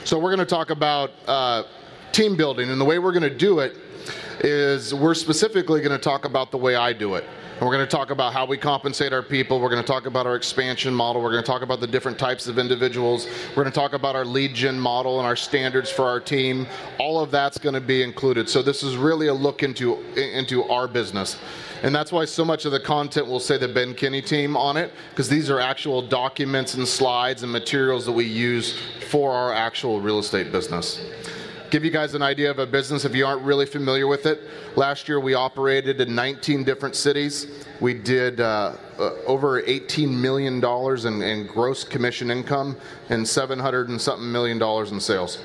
So we're going to talk about team building, and the way we're going to do it is we're specifically going to talk about the way I do it. And we're going to talk about how we compensate our people. We're going to talk about our expansion model. We're going to talk about the different types of individuals. We're going to talk about our lead gen model and our standards for our team. All of that's going to be included. So this is really a look into our business. And that's why so much of the content will say the Ben Kinney team on it, because these are actual documents and slides and materials that we use for our actual real estate business. Give you guys an idea of a business if you aren't really familiar with it. Last year we operated in 19 different cities. We did over $18 million in gross commission income and $700 and something million in sales.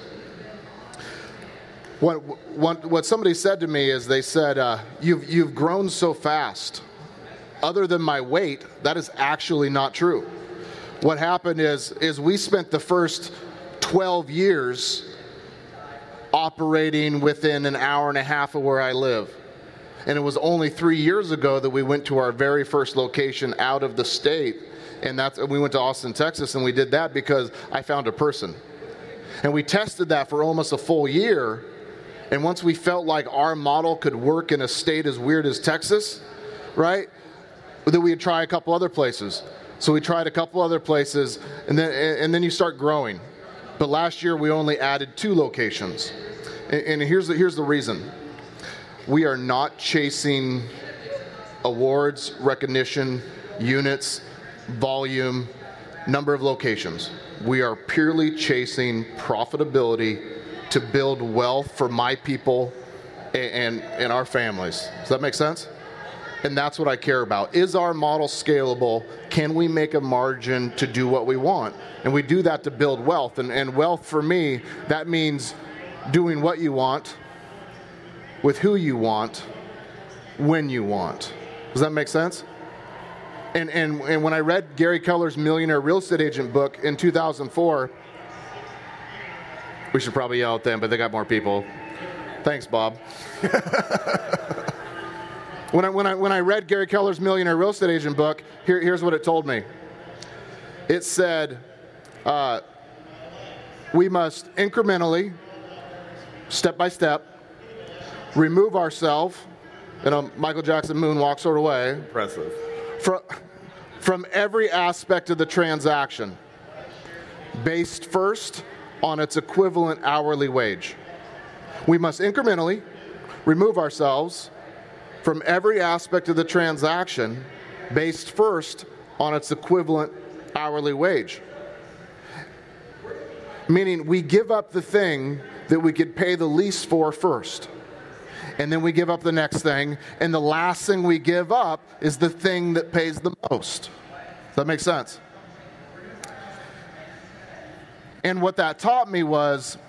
What somebody said to me is they said, you've grown so fast. Other than my weight, that is actually not true. What happened is we spent the first 12 years operating within an hour and a half of where I live. And it was only 3 years ago that we went to our very first location out of the state. And we went to Austin, Texas, and we did that because I found a person. And we tested that for almost a full year. And once we felt like our model could work in a state as weird as Texas, right, then we'd try a couple other places. So we tried a couple other places, and then you start growing. But last year we only added 2 locations. And here's the reason. We are not chasing awards, recognition, units, volume, number of locations. We are purely chasing profitability to build wealth for my people and our families. Does that make sense? And that's what I care about. Is our model scalable? Can we make a margin to do what we want? And we do that to build wealth. And wealth for me, that means doing what you want, with who you want, when you want. Does that make sense? And when I read Gary Keller's Millionaire Real Estate Agent book in 2004, we should probably yell at them, but they got more people. Thanks, Bob. When I read Gary Keller's Millionaire Real Estate Agent book, here's what it told me. It said, we must incrementally, step by step, remove ourselves in a Michael Jackson moonwalk sort of way. Impressive. From every aspect of the transaction, based first on its equivalent hourly wage. We must incrementally remove ourselves from every aspect of the transaction based first on its equivalent hourly wage. Meaning we give up the thing that we could pay the least for first. And then we give up the next thing, and the last thing we give up is the thing that pays the most. Does that make sense? And what that taught me was,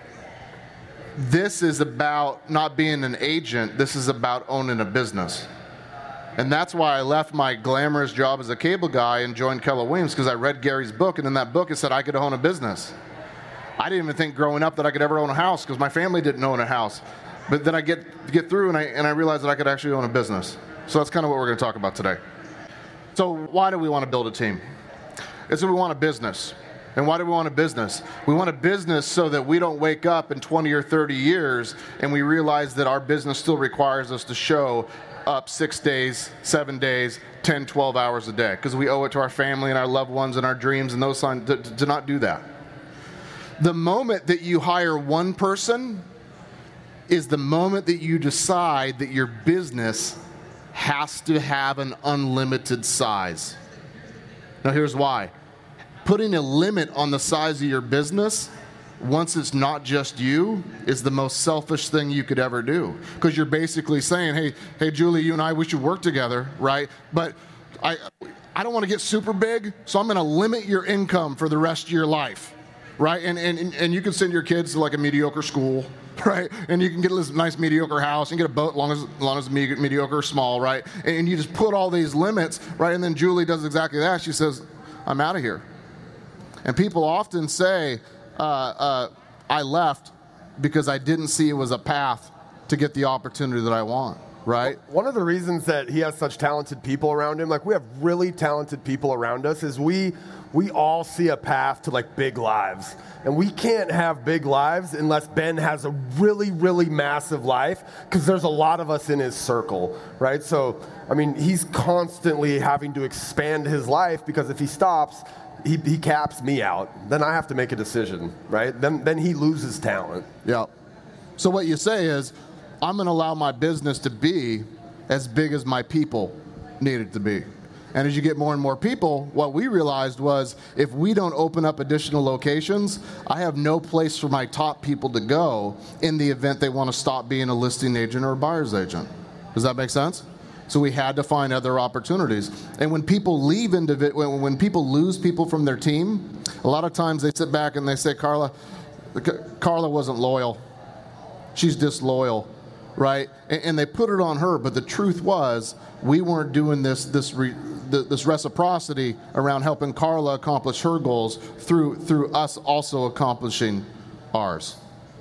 this is about not being an agent, this is about owning a business. And that's why I left my glamorous job as a cable guy and joined Keller Williams, because I read Gary's book, and in that book it said I could own a business. I didn't even think growing up that I could ever own a house, because my family didn't own a house. But then I get through and I realized that I could actually own a business. So that's kind of what we're going to talk about today. So why do we want to build a team? It's that we want a business. And why do we want a business? We want a business so that we don't wake up in 20 or 30 years and we realize that our business still requires us to show up 6 days, 7 days, 10, 12 hours a day, because we owe it to our family and our loved ones and our dreams and those signs to not do that. The moment that you hire one person is the moment that you decide that your business has to have an unlimited size. Now here's why. Putting a limit on the size of your business, once it's not just you, is the most selfish thing you could ever do. Because you're basically saying, hey, Julie, you and I, we should work together, right? But I don't want to get super big, so I'm going to limit your income for the rest of your life, right? And you can send your kids to like a mediocre school, right? And you can get this nice mediocre house and get a boat as long as mediocre or small, right? And you just put all these limits, right? And then Julie does exactly that. She says, I'm out of here. And people often say, I left because I didn't see it was a path to get the opportunity that I want. right? One of the reasons that he has such talented people around him, like we have really talented people around us, is we all see a path to like big lives. And we can't have big lives unless Ben has a really, really massive life, because there's a lot of us in his circle, right? So, I mean, he's constantly having to expand his life, because if he stops, he caps me out. Then I have to make a decision, right? Then he loses talent. Yeah. So what you say is, I'm going to allow my business to be as big as my people need it to be. And as you get more and more people, what we realized was if we don't open up additional locations, I have no place for my top people to go in the event they want to stop being a listing agent or a buyer's agent. Does that make sense? So we had to find other opportunities. And when people leave when people lose people from their team, a lot of times they sit back and they say, Carla wasn't loyal. She's disloyal, right? And they put it on her, but the truth was we weren't doing this reciprocity around helping Carla accomplish her goals through us also accomplishing ours.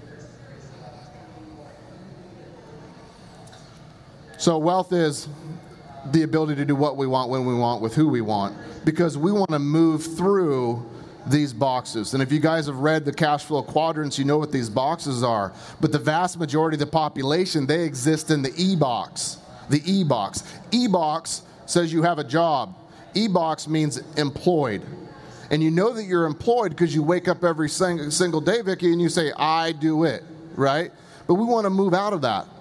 So wealth is the ability to do what we want, when we want, with who we want, because we want to move through these boxes. And if you guys have read the cash flow quadrants, you know what these boxes are. But the vast majority of the population, they exist in the E box. The E box. E box says you have a job. E box means employed. And you know that you're employed because you wake up every single day, Vicki, and you say, I do it, right? But we want to move out of that.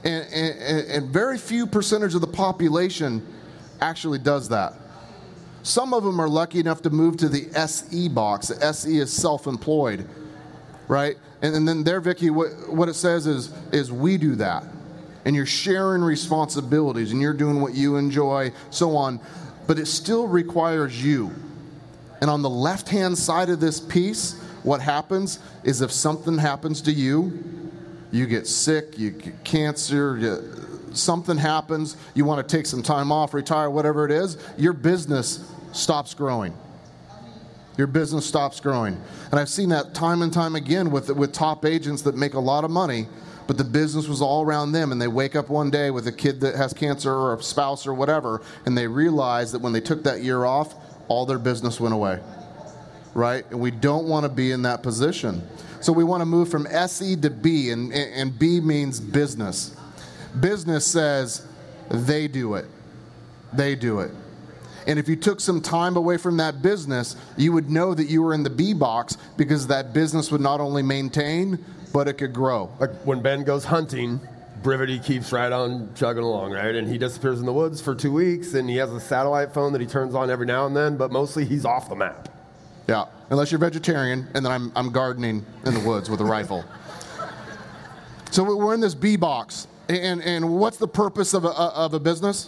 And very few percentage of the population actually does that. Some of them are lucky enough to move to the SE box. The SE is self-employed, right? And then there, Vicki, what it says is we do that. And you're sharing responsibilities, and you're doing what you enjoy, so on. But it still requires you. And on the left-hand side of this piece, what happens is if something happens to you, you get sick, you get cancer, something happens, you want to take some time off, retire, whatever it is, your business stops growing. Your business stops growing. And I've seen that time and time again with top agents that make a lot of money, but the business was all around them, and they wake up one day with a kid that has cancer or a spouse or whatever, and they realize that when they took that year off, all their business went away, right? And we don't want to be in that position. So we want to move from SE to B, and B means business. Business says they do it. They do it. And if you took some time away from that business, you would know that you were in the B box, because that business would not only maintain, but it could grow. Like when Ben goes hunting, Brivety keeps right on chugging along, right? And he disappears in the woods for 2 weeks, and he has a satellite phone that he turns on every now and then, but mostly he's off the map. Yeah, unless you're vegetarian, and then I'm gardening in the woods with a rifle. So we're in this B box, and what's the purpose of a business?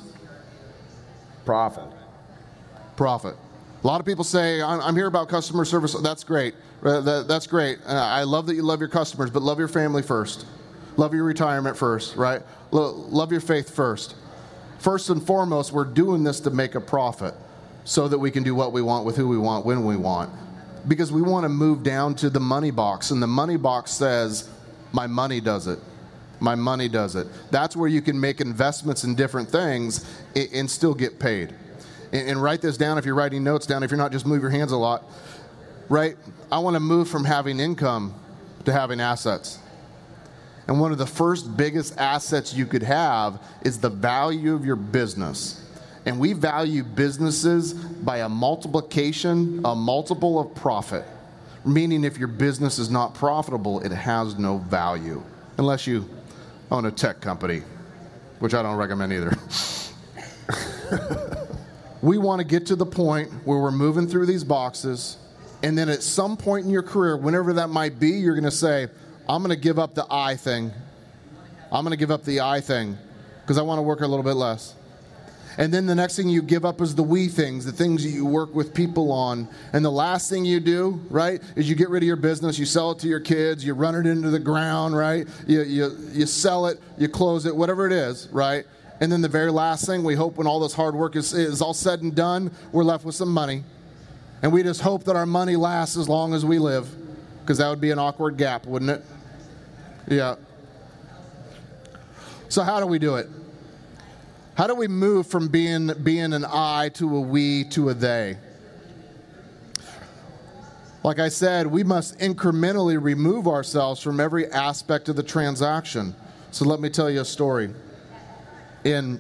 Profit. Profit. A lot of people say, I'm here about customer service. That's great. That's great. I love that you love your customers, but love your family first. Love your retirement first, right? Love your faith first. First and foremost, we're doing this to make a profit so that we can do what we want, with who we want, when we want. Because we want to move down to the money box, and the money box says, my money does it. My money does it. That's where you can make investments in different things and still get paid. And write this down if you're writing notes down, if you're not, just move your hands a lot. Right? I want to move from having income to having assets. And one of the first biggest assets you could have is the value of your business. And we value businesses by a multiplication, a multiple of profit. Meaning if your business is not profitable, it has no value. Unless you own a tech company, which I don't recommend either. We want to get to the point where we're moving through these boxes, and then at some point in your career, whenever that might be, you're going to say, I'm going to give up the I thing. I'm going to give up the I thing because I want to work a little bit less. And then the next thing you give up is the we things, the things that you work with people on. And the last thing you do, right, is you get rid of your business, you sell it to your kids, you run it into the ground, right? You sell it, you close it, whatever it is, right? And then the very last thing, we hope when all this hard work is all said and done, we're left with some money. And we just hope that our money lasts as long as we live, because that would be an awkward gap, wouldn't it? Yeah. So how do we do it? How do we move from being an I to a we to a they? Like I said, we must incrementally remove ourselves from every aspect of the transaction. So let me tell you a story. In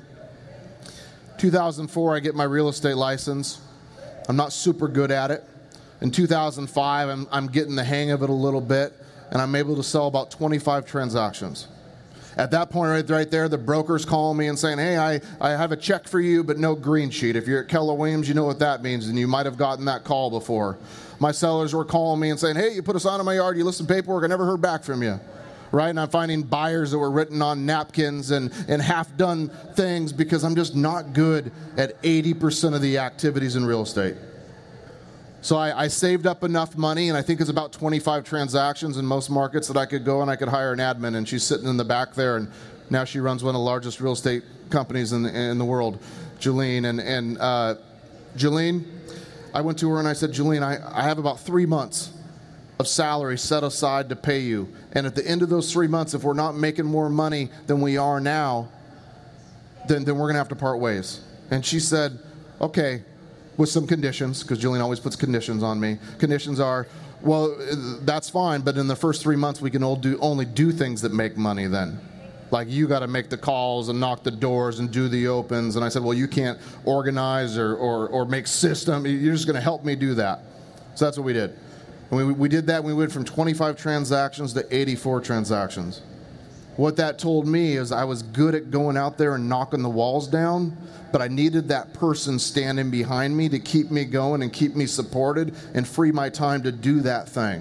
2004, I get my real estate license. I'm not super good at it. In 2005, I'm getting the hang of it a little bit, and I'm able to sell about 25 transactions. At that point right there, the broker's calling me and saying, hey, I have a check for you, but no green sheet. If you're at Keller Williams, you know what that means, and you might have gotten that call before. My sellers were calling me and saying, hey, you put a sign in my yard, you listed paperwork, I never heard back from you. Right? And I'm finding buyers that were written on napkins and half-done things because I'm just not good at 80% of the activities in real estate. So I saved up enough money, and I think it's about 25 transactions in most markets that I could go and I could hire an admin, and she's sitting in the back there, and now she runs one of the largest real estate companies in the world, Jolene. And Jolene, I went to her and I said, Jolene, I have about 3 months of salary set aside to pay you. And at the end of those 3 months, if we're not making more money than we are now, then we're going to have to part ways. And she said, okay, with some conditions, because Jillian always puts conditions on me. Conditions are, well, that's fine, but in the first 3 months, we can only do things that make money then. Like, you got to make the calls and knock the doors and do the opens. And I said, well, you can't organize or make system. You're just going to help me do that. So that's what we did. And we did that, and we went from 25 transactions to 84 transactions. What that told me is I was good at going out there and knocking the walls down, but I needed that person standing behind me to keep me going and keep me supported and free my time to do that thing.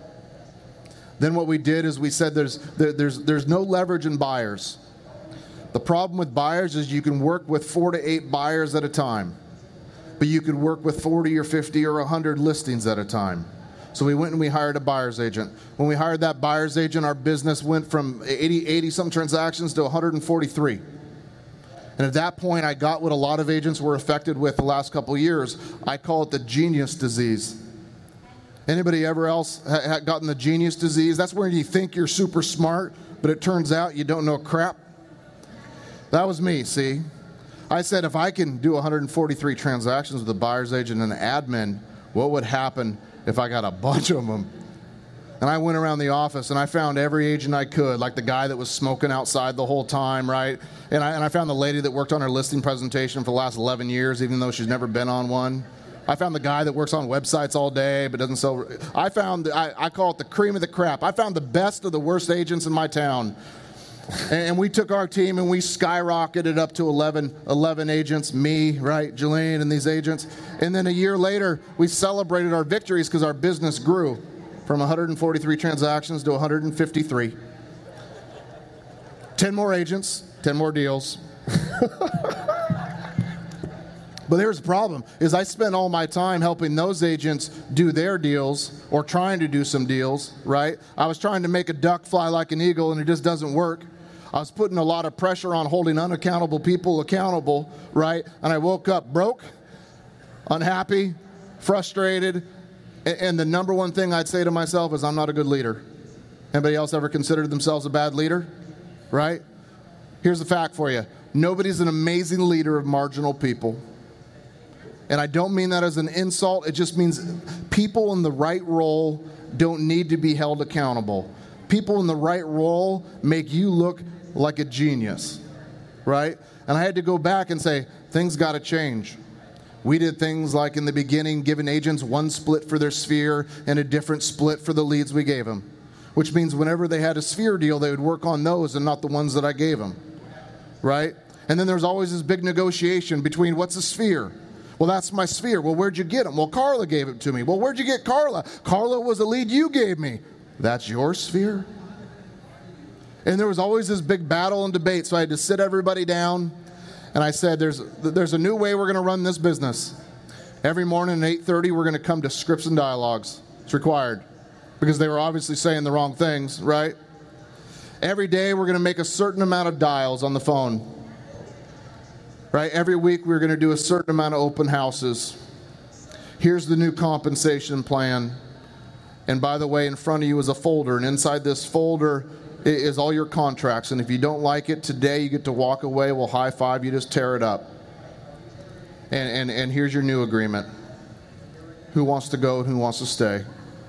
Then what we did is we said there's no leverage in buyers. The problem with buyers is you can work with 4 to 8 buyers at a time, but you could work with 40 or 50 or 100 listings at a time. So we went and we hired a buyer's agent. When we hired that buyer's agent, our business went from 80-some transactions to 143. And at that point, I got what a lot of agents were affected with the last couple of years. I call it the genius disease. Anybody ever else gotten the genius disease? That's where you think you're super smart, but it turns out you don't know crap. That was me, see? I said, if I can do 143 transactions with a buyer's agent and an admin, what would happen if I got a bunch of them? And I went around the office and I found every agent I could, like the guy that was smoking outside the whole time, right? And I found the lady that worked on her listing presentation for the last 11 years, even though she's never been on one. I found the guy that works on websites all day but doesn't sell. I call it the cream of the crap. I found the best of the worst agents in my town. And we took our team and we skyrocketed up to 11 agents, me, right, Jolene, and these agents. And then a year later, we celebrated our victories because our business grew from 143 transactions to 153. 10 more agents, 10 more deals. But here's the problem, is I spent all my time helping those agents do their deals or trying to do some deals, right? I was trying to make a duck fly like an eagle, and it just doesn't work. I was putting a lot of pressure on holding unaccountable people accountable, right? And I woke up broke, unhappy, frustrated, and the number one thing I'd say to myself is I'm not a good leader. Anybody else ever considered themselves a bad leader? Right? Here's the fact for you. Nobody's an amazing leader of marginal people. And I don't mean that as an insult. It just means people in the right role don't need to be held accountable. People in the right role make you look like a genius, right? And I had to go back and say, things got to change. We did things like in the beginning, giving agents one split for their sphere and a different split for the leads we gave them, which means whenever they had a sphere deal, they would work on those and not the ones that I gave them, right? And then there's always this big negotiation between what's a sphere? Well, that's my sphere. Well, where'd you get them? Well, Carla gave it to me. Well, where'd you get Carla? Carla was a lead you gave me. That's your sphere? And there was always this big battle and debate, so I had to sit everybody down, and I said, there's a new way we're going to run this business. Every morning at 8:30, we're going to come to scripts and dialogues. It's required, because they were obviously saying the wrong things, right? Every day, we're going to make a certain amount of dials on the phone. Right? Every week, we're going to do a certain amount of open houses. Here's the new compensation plan. And by the way, in front of you is a folder. And inside this folder is all your contracts. And if you don't like it today, you get to walk away. We'll high five. You just tear it up. And here's your new agreement. Who wants to go and who wants to stay?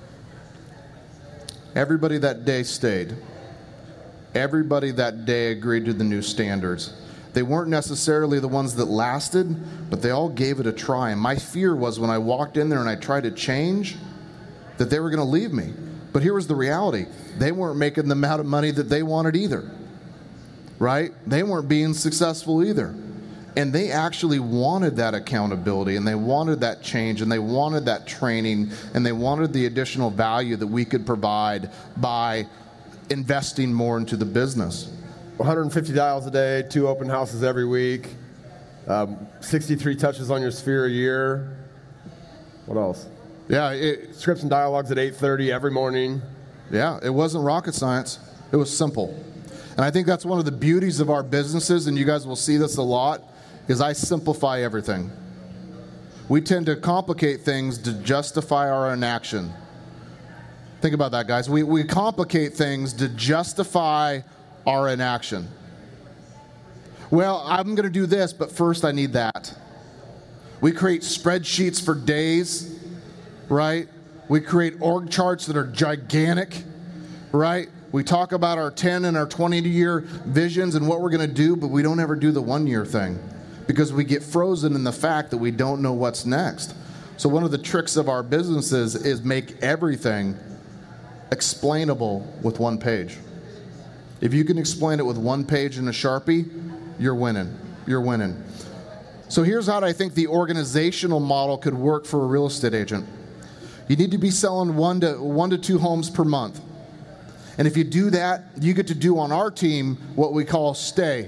Everybody that day stayed. Everybody that day agreed to the new standards. They weren't necessarily the ones that lasted, but they all gave it a try. And my fear was when I walked in there and I tried to change, that they were going to leave me. But here was the reality. They weren't making the amount of money that they wanted either. Right? They weren't being successful either. And they actually wanted that accountability, and they wanted that change, and they wanted that training, and they wanted the additional value that we could provide by investing more into the business. 150 dials a day, 2 open houses every week, 63 touches on your sphere a year. What else? Yeah, scripts and dialogues at 8:30 every morning. Yeah, it wasn't rocket science. It was simple. And I think that's one of the beauties of our businesses, and you guys will see this a lot, is I simplify everything. We tend to complicate things to justify our inaction. Think about that, guys. We complicate things to justify our inaction. Well, I'm going to do this, but first I need that. We create spreadsheets for days, right? We create org charts that are gigantic, right? We talk about our 10 and our 20-year visions and what we're going to do, but we don't ever do the one-year thing because we get frozen in the fact that we don't know what's next. So one of the tricks of our businesses is make everything explainable with one page. If you can explain it with one page in a Sharpie, you're winning. You're winning. So here's how I think the organizational model could work for a real estate agent. You need to be selling one to two homes per month. And if you do that, you get to do on our team what we call stay.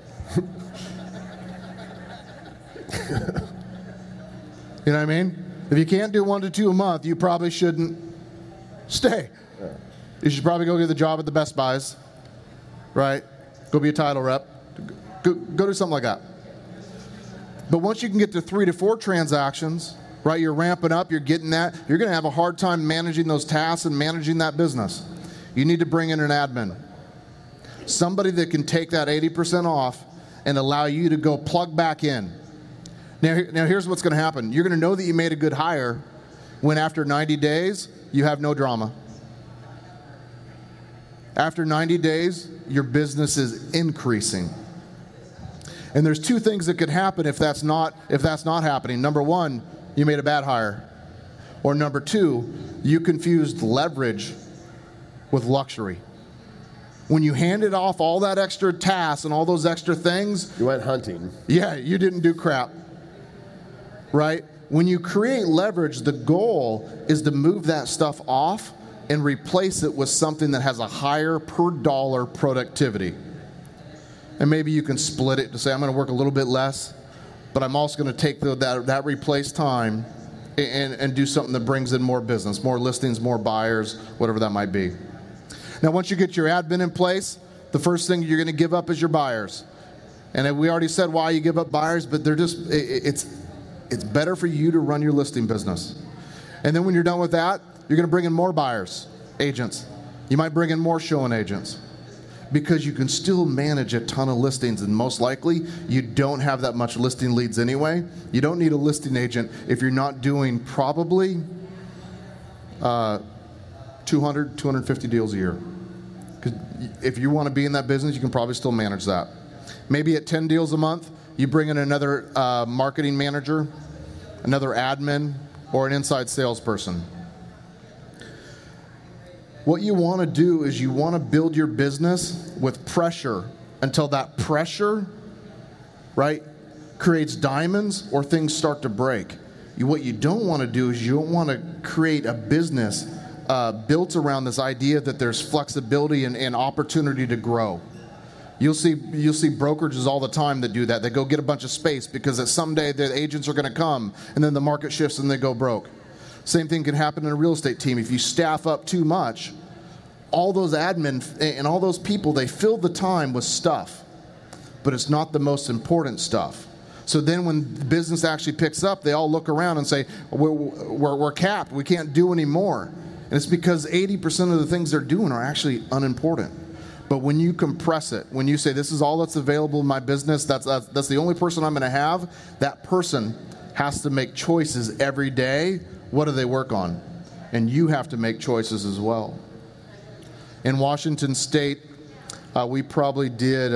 You know what I mean? If you can't do 1 to 2 a month, you probably shouldn't stay. You should probably go get the job at the Best Buys, right? Go be a title rep. Go do something like that. But once you can get to 3 to 4 transactions, right, you're ramping up, you're getting that, you're going to have a hard time managing those tasks and managing that business. You need to bring in an admin. Somebody that can take that 80% off and allow you to go plug back in. Now here's what's going to happen. You're going to know that you made a good hire when after 90 days, you have no drama. After 90 days, your business is increasing. And there's 2 things that could happen if that's not happening. Number 1, you made a bad hire. Or number 2, you confused leverage with luxury. When you handed off all that extra tasks and all those extra things, you went hunting. Yeah, you didn't do crap. Right? When you create leverage, the goal is to move that stuff off and replace it with something that has a higher per dollar productivity. And maybe you can split it to say, I'm going to work a little bit less, but I'm also going to take that replaced time and do something that brings in more business, more listings, more buyers, whatever that might be. Now, once you get your admin in place, the first thing you're going to give up is your buyers. And we already said why you give up buyers, but they're just, it's better for you to run your listing business. And then when you're done with that, you're going to bring in more buyers, agents. You might bring in more showing agents because you can still manage a ton of listings, and most likely you don't have that much listing leads anyway. You don't need a listing agent if you're not doing probably 200, 250 deals a year. Because if you want to be in that business, you can probably still manage that. Maybe at 10 deals a month, you bring in another marketing manager, another admin, or an inside salesperson. What you want to do is you want to build your business with pressure until that pressure, right, creates diamonds or things start to break. What you don't want to do is you don't want to create a business built around this idea that there's flexibility and opportunity to grow. You'll see brokerages all the time that do that. They go get a bunch of space because someday the agents are going to come and then the market shifts and they go broke. Same thing can happen in a real estate team. If you staff up too much, all those admin and all those people, they fill the time with stuff, but it's not the most important stuff. So then when business actually picks up, they all look around and say, we're capped. We can't do any more. And it's because 80% of the things they're doing are actually unimportant. But when you compress it, when you say this is all that's available in my business, that's the only person I'm going to have, that person has to make choices every day. What do they work on? And you have to make choices as well. In Washington State, we probably did,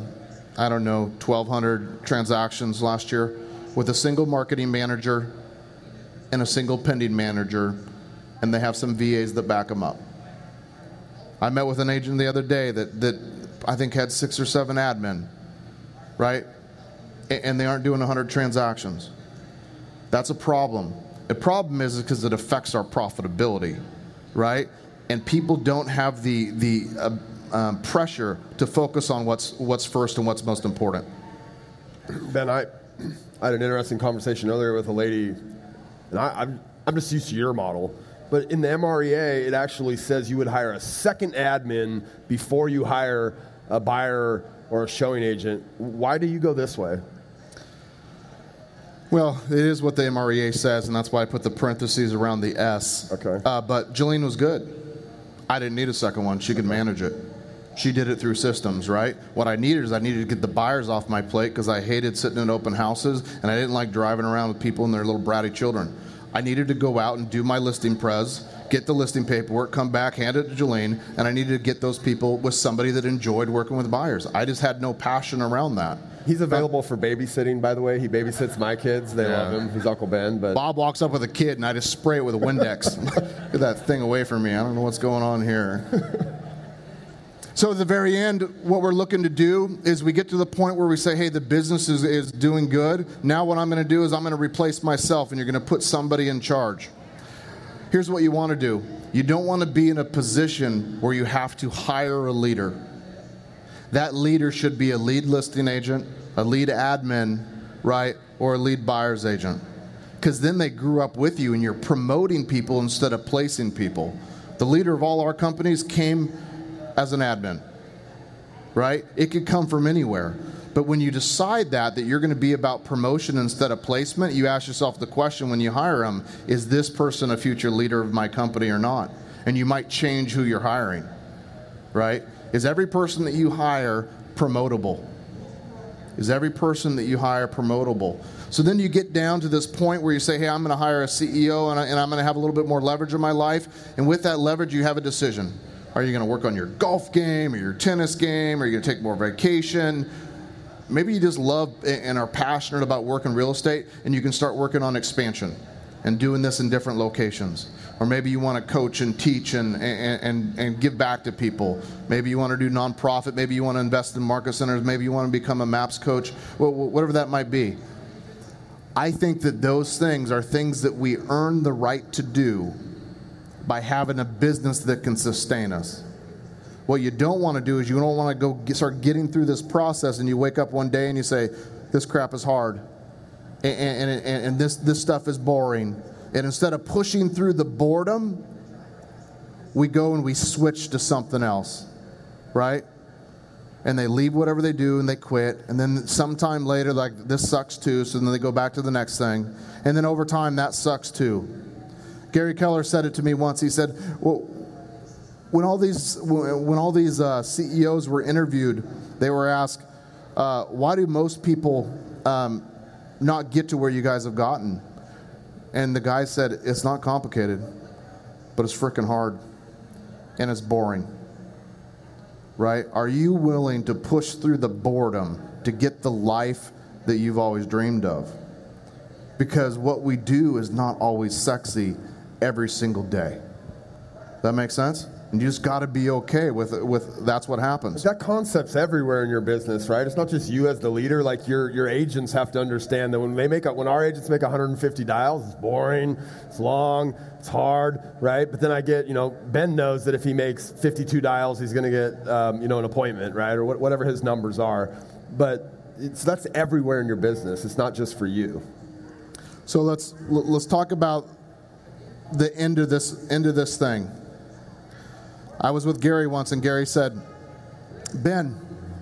1,200 transactions last year with a single marketing manager and a single pending manager, and they have some VAs that back them up. I met with an agent the other day that I think had 6 or 7 admin, right? And they aren't doing 100 transactions. That's a problem. The problem is because it affects our profitability, right? And people don't have the pressure to focus on what's first and what's most important. Ben, I had an interesting conversation earlier with a lady, and I'm just used to your model. But in the MREA, it actually says you would hire a second admin before you hire a buyer or a showing agent. Why do you go this way? Well, it is what the MREA says, and that's why I put the parentheses around the S. Okay. But Jillian was good. I didn't need a second one. She could manage it. She did it through systems, right? What I needed to get the buyers off my plate because I hated sitting in open houses, and I didn't like driving around with people and their little bratty children. I needed to go out and do my listing pres, get the listing paperwork, come back, hand it to Jillian, and I needed to get those people with somebody that enjoyed working with buyers. I just had no passion around that. He's available for babysitting, by the way. He babysits my kids. They love him. He's Uncle Ben. But Bob walks up with a kid, and I just spray it with a Windex. Get that thing away from me. I don't know what's going on here. So at the very end, what we're looking to do is we get to the point where we say, hey, the business is doing good. Now what I'm going to do is I'm going to replace myself, and you're going to put somebody in charge. Here's what you want to do. You don't want to be in a position where you have to hire a leader. That leader should be a lead listing agent, a lead admin, right, or a lead buyer's agent. Because then they grew up with you, and you're promoting people instead of placing people. The leader of all our companies came as an admin, right? It could come from anywhere. But when you decide that you're going to be about promotion instead of placement, you ask yourself the question when you hire them, is this person a future leader of my company or not? And you might change who you're hiring, right? Is every person that you hire promotable? Is every person that you hire promotable? So then you get down to this point where you say, hey, I'm going to hire a CEO and I'm going to have a little bit more leverage in my life. And with that leverage, you have a decision. Are you going to work on your golf game or your tennis game? Are you going to take more vacation? Maybe you just love and are passionate about working real estate, and you can start working on expansion and doing this in different locations. Or maybe you want to coach and teach and give back to people. Maybe you want to do nonprofit. Maybe you want to invest in market centers. Maybe you want to become a MAPS coach, whatever that might be. I think that those things are things that we earn the right to do by having a business that can sustain us. What you don't want to do is you don't want to start getting through this process and you wake up one day and you say, this crap is hard and this stuff is boring. And instead of pushing through the boredom, we go and we switch to something else, right? And they leave whatever they do and they quit. And then sometime later, like, this sucks too. So then they go back to the next thing. And then over time, that sucks too. Gary Keller said it to me once. He said, well, when all these CEOs were interviewed, they were asked, why do most people not get to where you guys have gotten? And the guy said, it's not complicated, but it's freaking hard, and it's boring, right? Are you willing to push through the boredom to get the life that you've always dreamed of? Because what we do is not always sexy every single day. That makes sense? And you just got to be okay with that's what happens. That concept's everywhere in your business, right? It's not just you as the leader. Like your agents have to understand that when our agents make 150 dials, it's boring, it's long, it's hard, right? But then I get, Ben knows that if he makes 52 dials, he's going to get, an appointment, right? Or whatever his numbers are. But that's everywhere in your business. It's not just for you. So let's talk about the end of this thing. I was with Gary once, and Gary said, Ben,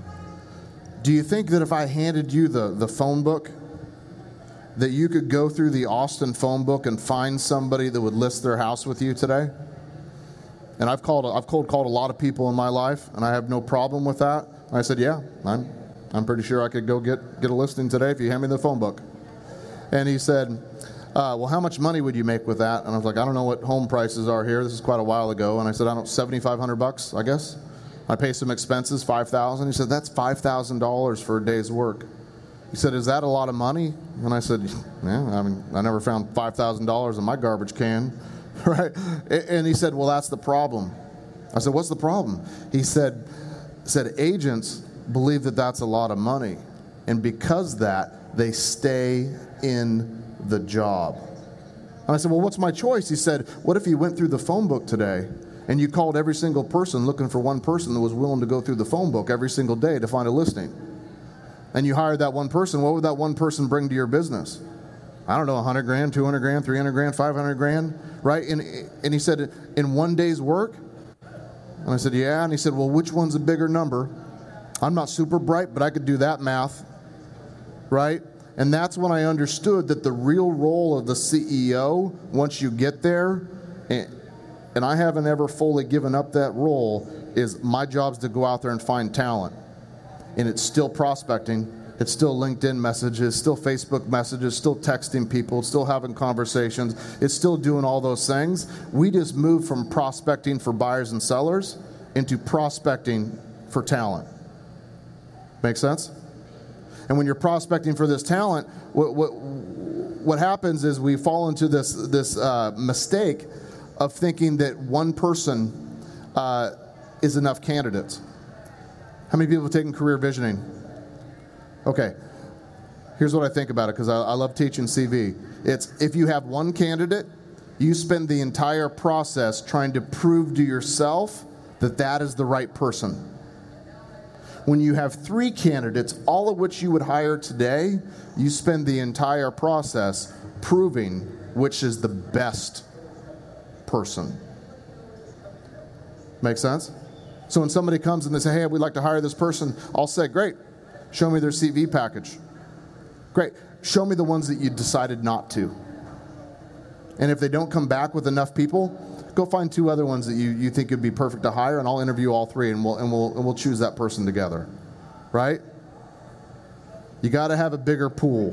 do you think that if I handed you the phone book, that you could go through the Austin phone book and find somebody that would list their house with you today? And I've cold called a lot of people in my life, and I have no problem with that. And I said, yeah, I'm pretty sure I could go get a listing today if you hand me the phone book. And he said, well, how much money would you make with that? And I was like, I don't know what home prices are here. This is quite a while ago. And I said, I don't, $7,500, I guess. I pay some expenses, $5,000. He said, that's $5,000 for a day's work. He said, is that a lot of money? And I said, yeah, I mean, I never found $5,000 in my garbage can, right? And he said, well, that's the problem. I said, what's the problem? He said agents believe that that's a lot of money. And because that, they stay in the job. And I said, well, what's my choice? He said, what if you went through the phone book today and you called every single person looking for one person that was willing to go through the phone book every single day to find a listing? And you hired that one person, what would that one person bring to your business? I don't know, 100 grand, 200 grand, 300 grand, 500 grand, right? And he said, in one day's work? And I said, yeah. And he said, well, which one's a bigger number? I'm not super bright, but I could do that math, right? And that's when I understood that the real role of the CEO, once you get there, and I haven't ever fully given up that role, is my job's to go out there and find talent. And it's still prospecting, it's still LinkedIn messages, still Facebook messages, still texting people, still having conversations, it's still doing all those things. We just moved from prospecting for buyers and sellers into prospecting for talent. Make sense? And when you're prospecting for this talent, what happens is we fall into this mistake of thinking that one person is enough candidates. How many people have taken career visioning? Okay, here's what I think about it, because I love teaching CV. It's if you have one candidate, you spend the entire process trying to prove to yourself that that is the right person. When you have 3 candidates, all of which you would hire today, you spend the entire process proving which is the best person. Make sense? So when somebody comes and they say, hey, we'd like to hire this person, I'll say, great, show me their CV package. Great, show me the ones that you decided not to. And if they don't come back with enough people, go find 2 other ones that you think would be perfect to hire, and I'll interview all 3, and we'll choose that person together. Right? You got to have a bigger pool.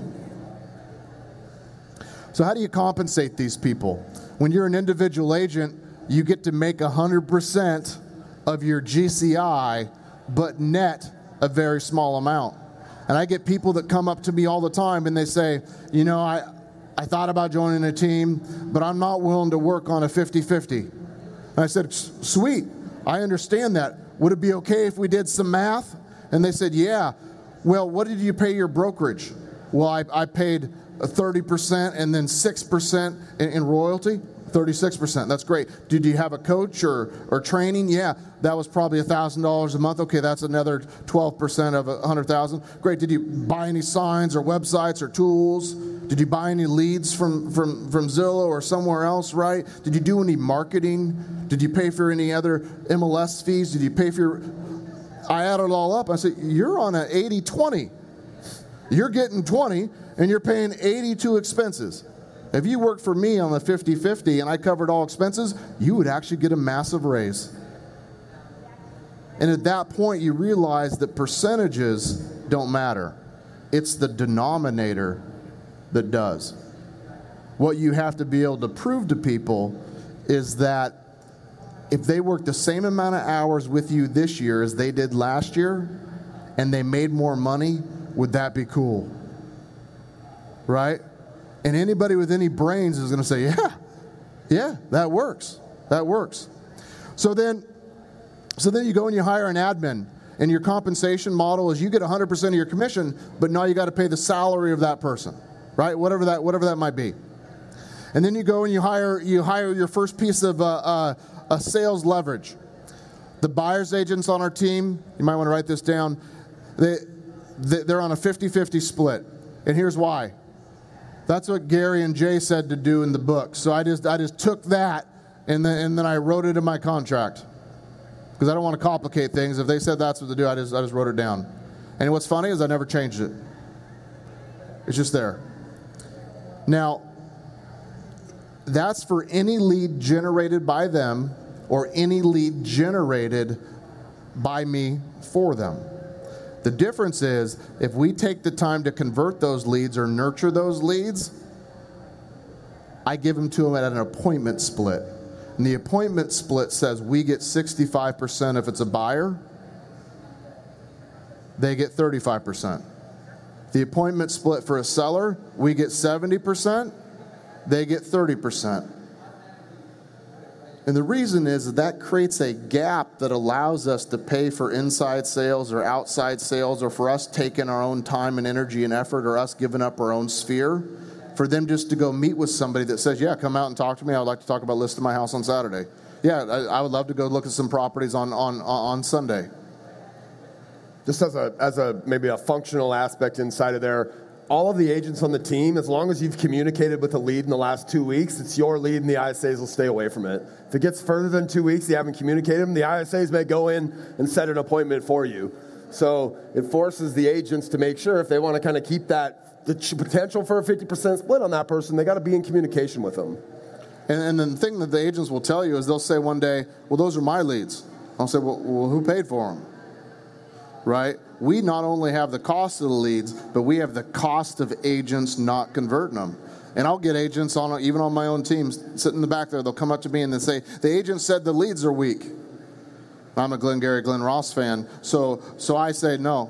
So how do you compensate these people? When you're an individual agent, you get to make 100% of your GCI, but net a very small amount. And I get people that come up to me all the time and they say, you know, I thought about joining a team, but I'm not willing to work on a 50-50. And I said, sweet, I understand that. Would it be okay if we did some math? And they said, yeah. Well, what did you pay your brokerage? Well, I paid 30% and then 6% in royalty. 36%, that's great. Did you have a coach or training? Yeah, that was probably $1,000 a month. Okay, that's another 12% of $100,000. Great. Did you buy any signs or websites or tools? Did you buy any leads from Zillow or somewhere else, right? Did you do any marketing? Did you pay for any other MLS fees? Did you pay for I added it all up. I said, you're on an 80-20. You're getting 20 and you're paying 82 expenses. If you worked for me on the 50-50 and I covered all expenses, you would actually get a massive raise. And at that point, you realize that percentages don't matter. It's the denominator that does. What you have to be able to prove to people is that if they work the same amount of hours with you this year as they did last year, and they made more money, would that be cool? Right? And anybody with any brains is going to say, yeah, that works. That works. So then you go and you hire an admin, and your compensation model is you get 100% of your commission, but now you got to pay the salary of that person, right? Whatever that might be. And then you go and you hire your first piece of a sales leverage. The buyer's agents on our team, you might want to write this down, they're on a 50-50 split. And here's why. That's what Gary and Jay said to do in the book. So I just took that and then I wrote it in my contract. Because I don't want to complicate things. If they said that's what to do, I just wrote it down. And what's funny is I never changed it. It's just there. Now, that's for any lead generated by them or any lead generated by me for them. The difference is if we take the time to convert those leads or nurture those leads, I give them to them at an appointment split. And the appointment split says we get 65% if it's a buyer, they get 35%. The appointment split for a seller, we get 70%, they get 30%. And the reason is that creates a gap that allows us to pay for inside sales or outside sales, or for us taking our own time and energy and effort, or us giving up our own sphere, for them just to go meet with somebody that says, yeah, come out and talk to me. I would like to talk about listing my house on Saturday. Yeah, I would love to go look at some properties on Sunday. Just as a maybe a functional aspect inside of there, all of the agents on the team, as long as you've communicated with the lead in the last 2 weeks, it's your lead, and the ISAs will stay away from it. If it gets further than 2 weeks, you haven't communicated them, the ISAs may go in and set an appointment for you. So it forces the agents to make sure if they want to kind of keep the potential for a 50% split on that person, they got to be in communication with them. And the thing that the agents will tell you is they'll say one day, well, those are my leads. I'll say, well, who paid for them? Right? We not only have the cost of the leads, but we have the cost of agents not converting them. And I'll get agents even on my own teams sitting in the back there. They'll come up to me and they say, the agent said the leads are weak. I'm a Glenn Ross fan. So I say, no,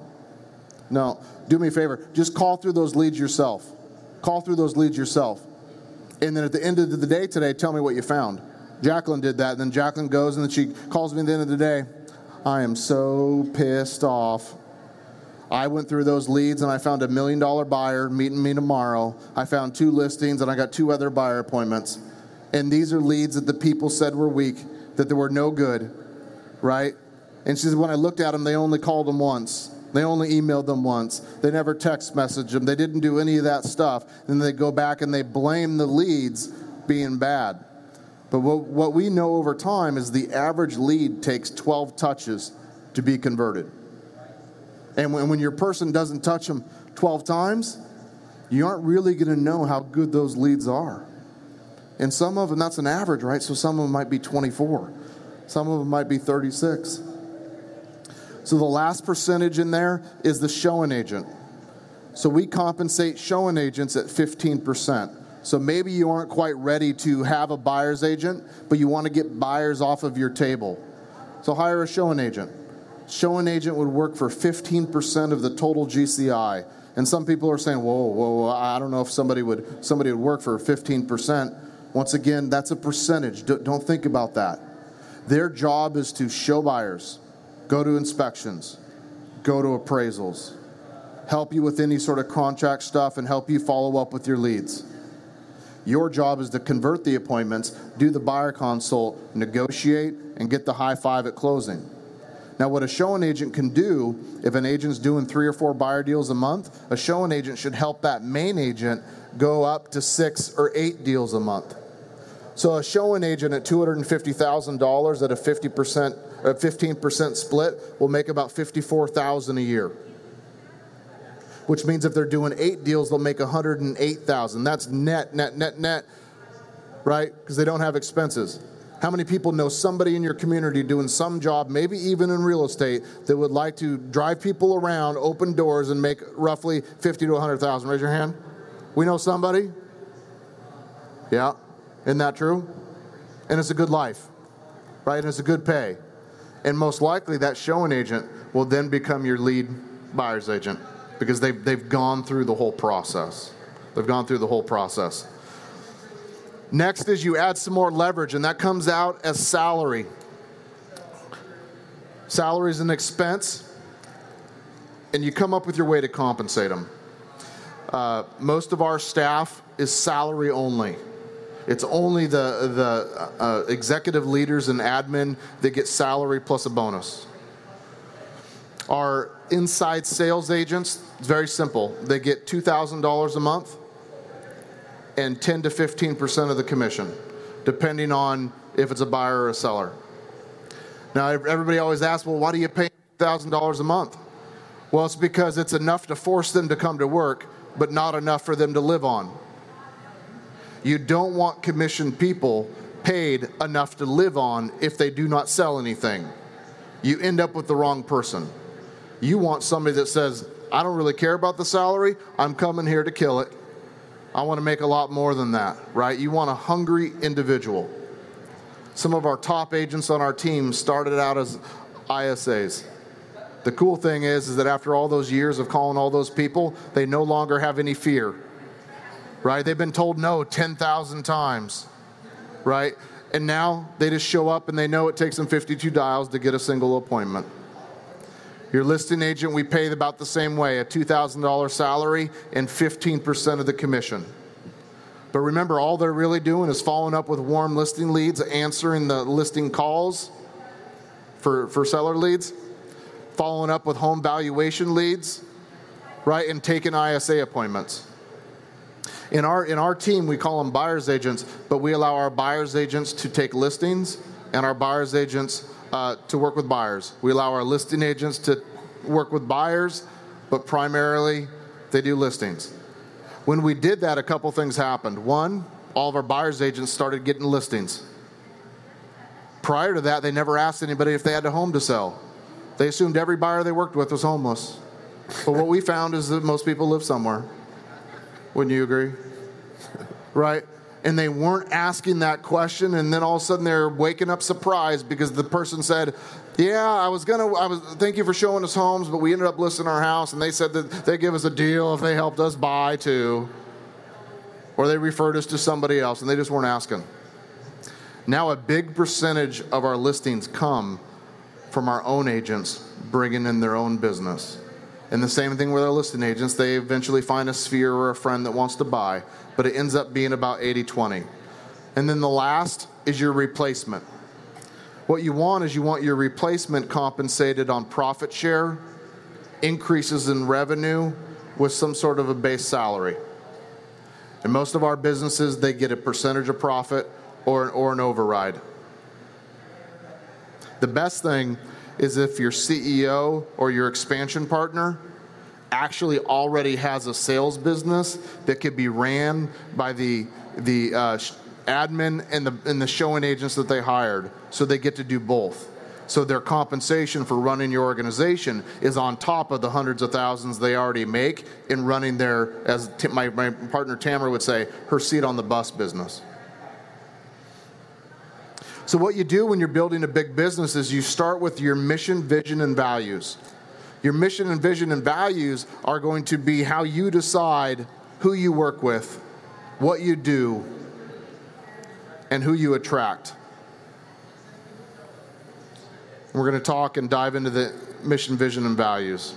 do me a favor. Just call through those leads yourself. Call through those leads yourself. And then at the end of the day today, tell me what you found. Jacqueline did that. And then Jacqueline goes and then she calls me at the end of the day. I am so pissed off. I went through those leads and I found $1 million buyer meeting me tomorrow. I found 2 listings and I got 2 other buyer appointments. And these are leads that the people said were weak, that they were no good, right? And she said, when I looked at them, they only called them once. They only emailed them once. They never text messaged them. They didn't do any of that stuff. And they go back and they blame the leads being bad. But what we know over time is the average lead takes 12 touches to be converted. And when your person doesn't touch them 12 times, you aren't really going to know how good those leads are. And some of them, that's an average, right? So some of them might be 24. Some of them might be 36. So the last percentage in there is the showing agent. So we compensate showing agents at 15%. So maybe you aren't quite ready to have a buyer's agent, but you want to get buyers off of your table. So hire a showing agent. Showing agent would work for 15% of the total GCI. And some people are saying, whoa, I don't know if somebody would work for 15%. Once again, that's a percentage. Don't think about that. Their job is to show buyers, go to inspections, go to appraisals, help you with any sort of contract stuff, and help you follow up with your leads. Your job is to convert the appointments, do the buyer consult, negotiate, and get the high five at closing. Now, what a showing agent can do, if an agent's doing 3 or 4 buyer deals a month, a showing agent should help that main agent go up to 6 or 8 deals a month. So a showing agent at $250,000 at a 15% split will make about $54,000 a year. Which means if they're doing 8 deals, they'll make $108,000. That's net, right? Because they don't have expenses. How many people know somebody in your community doing some job, maybe even in real estate, that would like to drive people around, open doors, and make roughly $50,000 to $100,000? Raise your hand. We know somebody? Yeah. Isn't that true? And it's a good life, right? And it's a good pay. And most likely that showing agent will then become your lead buyer's agent because they've gone through the whole process. They've gone through the whole process. Next is you add some more leverage, and that comes out as salary. Salary is an expense, and you come up with your way to compensate them. Most of our staff is salary only. It's only the executive leaders and admin that get salary plus a bonus. Our inside sales agents, it's very simple. They get $2,000 a month and 10 to 15% of the commission, depending on if it's a buyer or a seller. Now, everybody always asks, well, why do you pay $1,000 a month? Well, it's because it's enough to force them to come to work, but not enough for them to live on. You don't want commissioned people paid enough to live on if they do not sell anything. You end up with the wrong person. You want somebody that says, I don't really care about the salary. I'm coming here to kill it. I want to make a lot more than that, right? You want a hungry individual. Some of our top agents on our team started out as ISAs. The cool thing is that after all those years of calling all those people, they no longer have any fear, right? They've been told no 10,000 times, right? And now they just show up and they know it takes them 52 dials to get a single appointment. Your listing agent, we pay about the same way, a $2,000 salary and 15% of the commission. But remember, all they're really doing is following up with warm listing leads, answering the listing calls for seller leads, following up with home valuation leads, right, and taking ISA appointments. In our team, we call them buyer's agents, but we allow our buyer's agents to take listings and our buyer's agents to work with buyers. We allow our listing agents to work with buyers, but primarily they do listings. When we did that, a couple things happened. One, all of our buyer's agents started getting listings. Prior to that, they never asked anybody if they had a home to sell. They assumed every buyer they worked with was homeless. But what we found is that most people live somewhere. Wouldn't you agree? Right? And they weren't asking that question, and then all of a sudden they're waking up surprised because the person said, yeah, thank you for showing us homes, but we ended up listing our house, and they said that they give us a deal if they helped us buy too. Or they referred us to somebody else, and they just weren't asking. Now a big percentage of our listings come from our own agents bringing in their own business. And the same thing with our listing agents. They eventually find a sphere or a friend that wants to buy, but it ends up being about 80-20. And then the last is your replacement. What you want is your replacement compensated on profit share, increases in revenue with some sort of a base salary. In most of our businesses, they get a percentage of profit or an override. The best thing is if your CEO or your expansion partner actually already has a sales business that could be ran by the admin and the showing agents that they hired, so they get to do both. So their compensation for running your organization is on top of the hundreds of thousands they already make in running their, as my partner Tamara would say, her seat on the bus business. So what you do when you're building a big business is you start with your mission, vision, and values. Your mission and vision and values are going to be how you decide who you work with, what you do, and who you attract. We're going to talk and dive into the mission, vision, and values.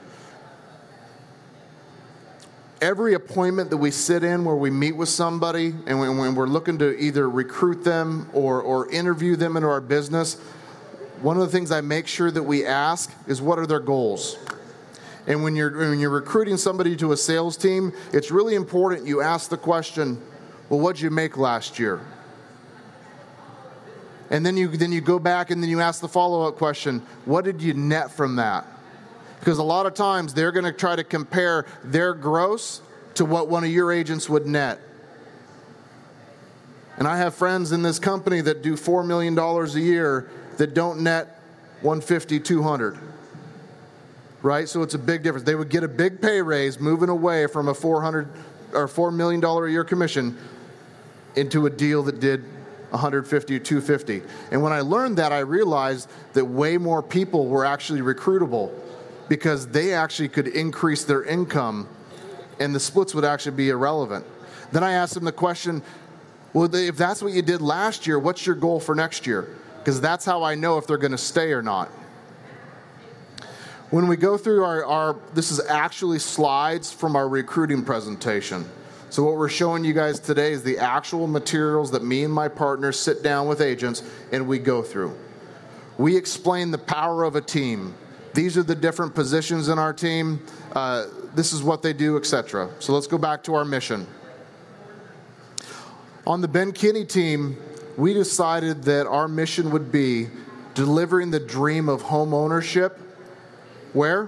Every appointment that we sit in where we meet with somebody and when we're looking to either recruit them or interview them into our business, one of the things I make sure that we ask is what are their goals? And when you're recruiting somebody to a sales team, it's really important you ask the question, well, what'd you make last year? And then you go back and then you ask the follow-up question, what did you net from that? Because a lot of times they're going to try to compare their gross to what one of your agents would net. And I have friends in this company that do $4 million a year that don't net $150,000, $200,000. Right? So it's a big difference. They would get a big pay raise moving away from a $4 million a year commission into a deal that did $150,000 or $250,000. And when I learned that, I realized that way more people were actually recruitable, because they actually could increase their income and the splits would actually be irrelevant. Then I asked them the question, well, if that's what you did last year, what's your goal for next year? Because that's how I know if they're going to stay or not. When we go through this is actually slides from our recruiting presentation. So what we're showing you guys today is the actual materials that me and my partners sit down with agents and we go through. We explain the power of a team. These are the different positions in our team. This is what they do, etc. So let's go back to our mission. On the Ben Kinney team, we decided that our mission would be delivering the dream of home ownership. Where?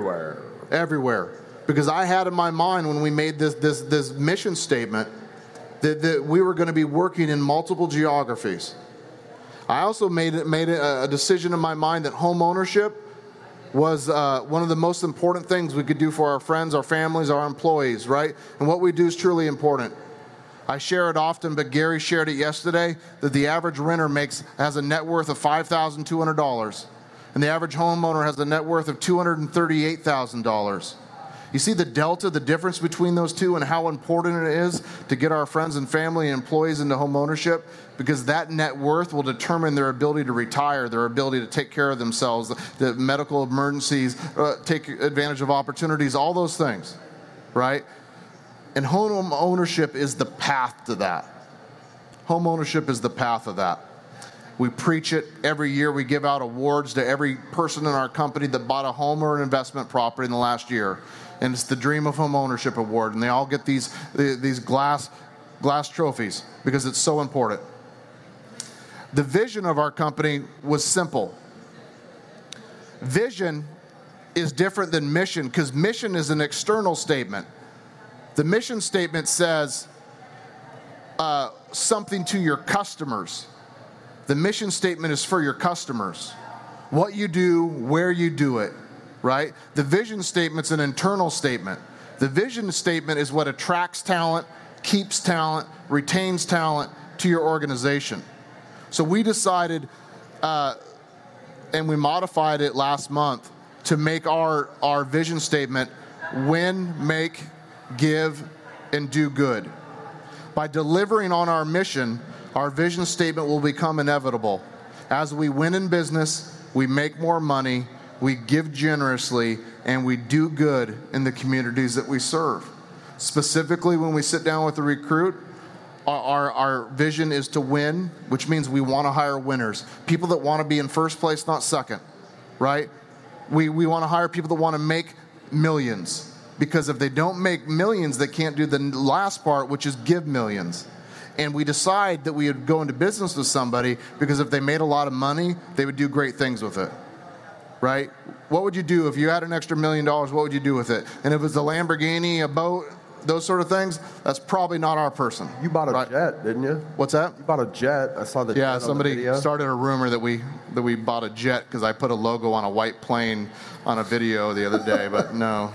Everywhere. Everywhere. Because I had in my mind when we made this mission statement that we were going to be working in multiple geographies. I also made a decision in my mind that home ownership was one of the most important things we could do for our friends, our families, our employees, right? And what we do is truly important. I share it often, but Gary shared it yesterday, that the average renter has a net worth of $5,200, and the average homeowner has a net worth of $238,000. You see the delta, the difference between those two, and how important it is to get our friends and family and employees into home ownership, because that net worth will determine their ability to retire, their ability to take care of themselves, the medical emergencies, take advantage of opportunities, all those things, right? And home ownership is the path to that. Home ownership is the path of that. We preach it every year. We give out awards to every person in our company that bought a home or an investment property in the last year. And it's the Dream of Home Ownership Award. And they all get these glass trophies because it's so important. The vision of our company was simple. Vision is different than mission, because mission is an external statement. The mission statement says something to your customers. The mission statement is for your customers. What you do, where you do it, right? The vision statement's an internal statement. The vision statement is what attracts talent, keeps talent, retains talent to your organization. So we decided, and we modified it last month, to make our vision statement win, make, give, and do good. By delivering on our mission, our vision statement will become inevitable. As we win in business, we make more money, we give generously, and we do good in the communities that we serve. Specifically, when we sit down with a recruit, our vision is to win, which means we want to hire winners. People that want to be in first place, not second, right? We want to hire people that want to make millions, because if they don't make millions, they can't do the last part, which is give millions. And we decide that we would go into business with somebody because if they made a lot of money, they would do great things with it, right? What would you do if you had an extra $1 million? What would you do with it? And if it was a Lamborghini, a boat, those sort of things, that's probably not our person. You bought a jet, didn't you? What's that? You bought a jet. I saw the jet. Yeah, somebody started a rumor that we bought a jet because I put a logo on a white plane on a video the other day, but no,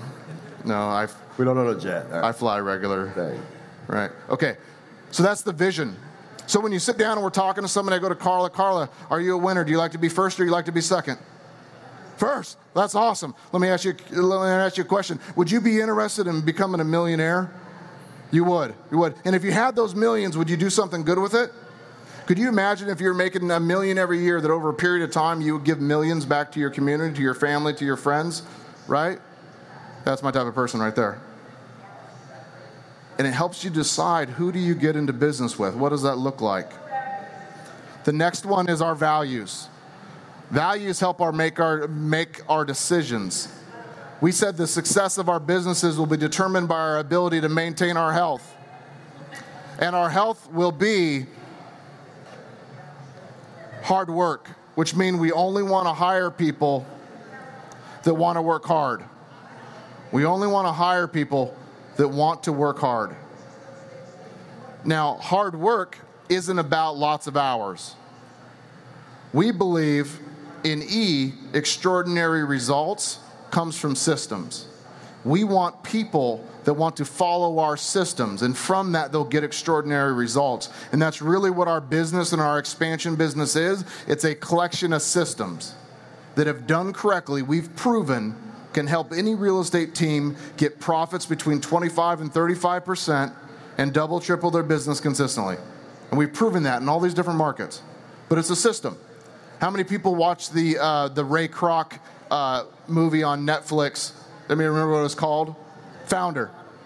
we don't own a jet. Right. I fly regular. Dang. Right. Okay. So that's the vision. So when you sit down and we're talking to somebody, I go to Carla. Carla, are you a winner? Do you like to be first or do you like to be second? First. That's awesome. Let me ask you a question. Would you be interested in becoming a millionaire? You would. You would. And if you had those millions, would you do something good with it? Could you imagine if you're making $1 million every year that over a period of time you would give millions back to your community, to your family, to your friends, right? That's my type of person right there. And it helps you decide, who do you get into business with? What does that look like? The next one is our values. Values help make our decisions. We said the success of our businesses will be determined by our ability to maintain our health. And our health will be hard work, which means we only want to hire people that want to work hard. We only want to hire people that want to work hard. Now, hard work isn't about lots of hours. We believe in extraordinary results comes from systems. We want people that want to follow our systems, and from that they'll get extraordinary results. And that's really what our business and our expansion business is. It's a collection of systems that, if done correctly, we've proven can help any real estate team get profits between 25 and 35% and double, triple their business consistently. And we've proven that in all these different markets. But it's a system. How many people watch the Ray Kroc movie on Netflix? Let me remember what it was called. Founder.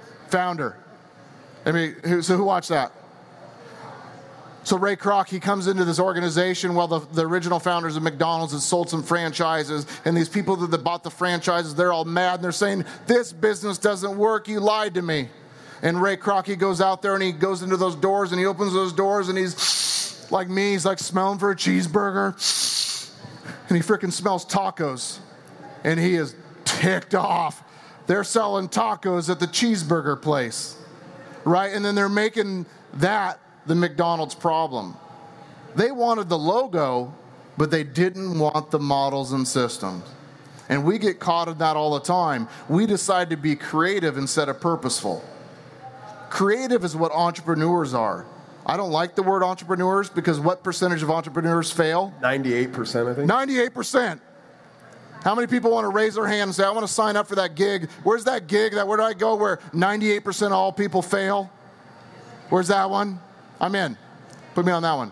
So who watched that? So Ray Kroc, he comes into this organization. Well, the original founders of McDonald's had sold some franchises, and these people that bought the franchises, they're all mad, and they're saying, this business doesn't work, you lied to me. And Ray Kroc, he goes out there, and he goes into those doors, and he opens those doors, and he's like me, he's like smelling for a cheeseburger, and he freaking smells tacos, and he is ticked off. They're selling tacos at the cheeseburger place. right? And then they're making that the McDonald's problem. They wanted the logo, but they didn't want the models and systems. And we get caught in that all the time. We decide to be creative instead of purposeful. Creative is what entrepreneurs are. I don't like the word entrepreneurs because what percentage of entrepreneurs fail? 98%, I think. 98%. How many people want to raise their hand and say, I want to sign up for that gig? Where's that gig? Where do I go where 98% of all people fail? Where's that one? I'm in. Put me on that one.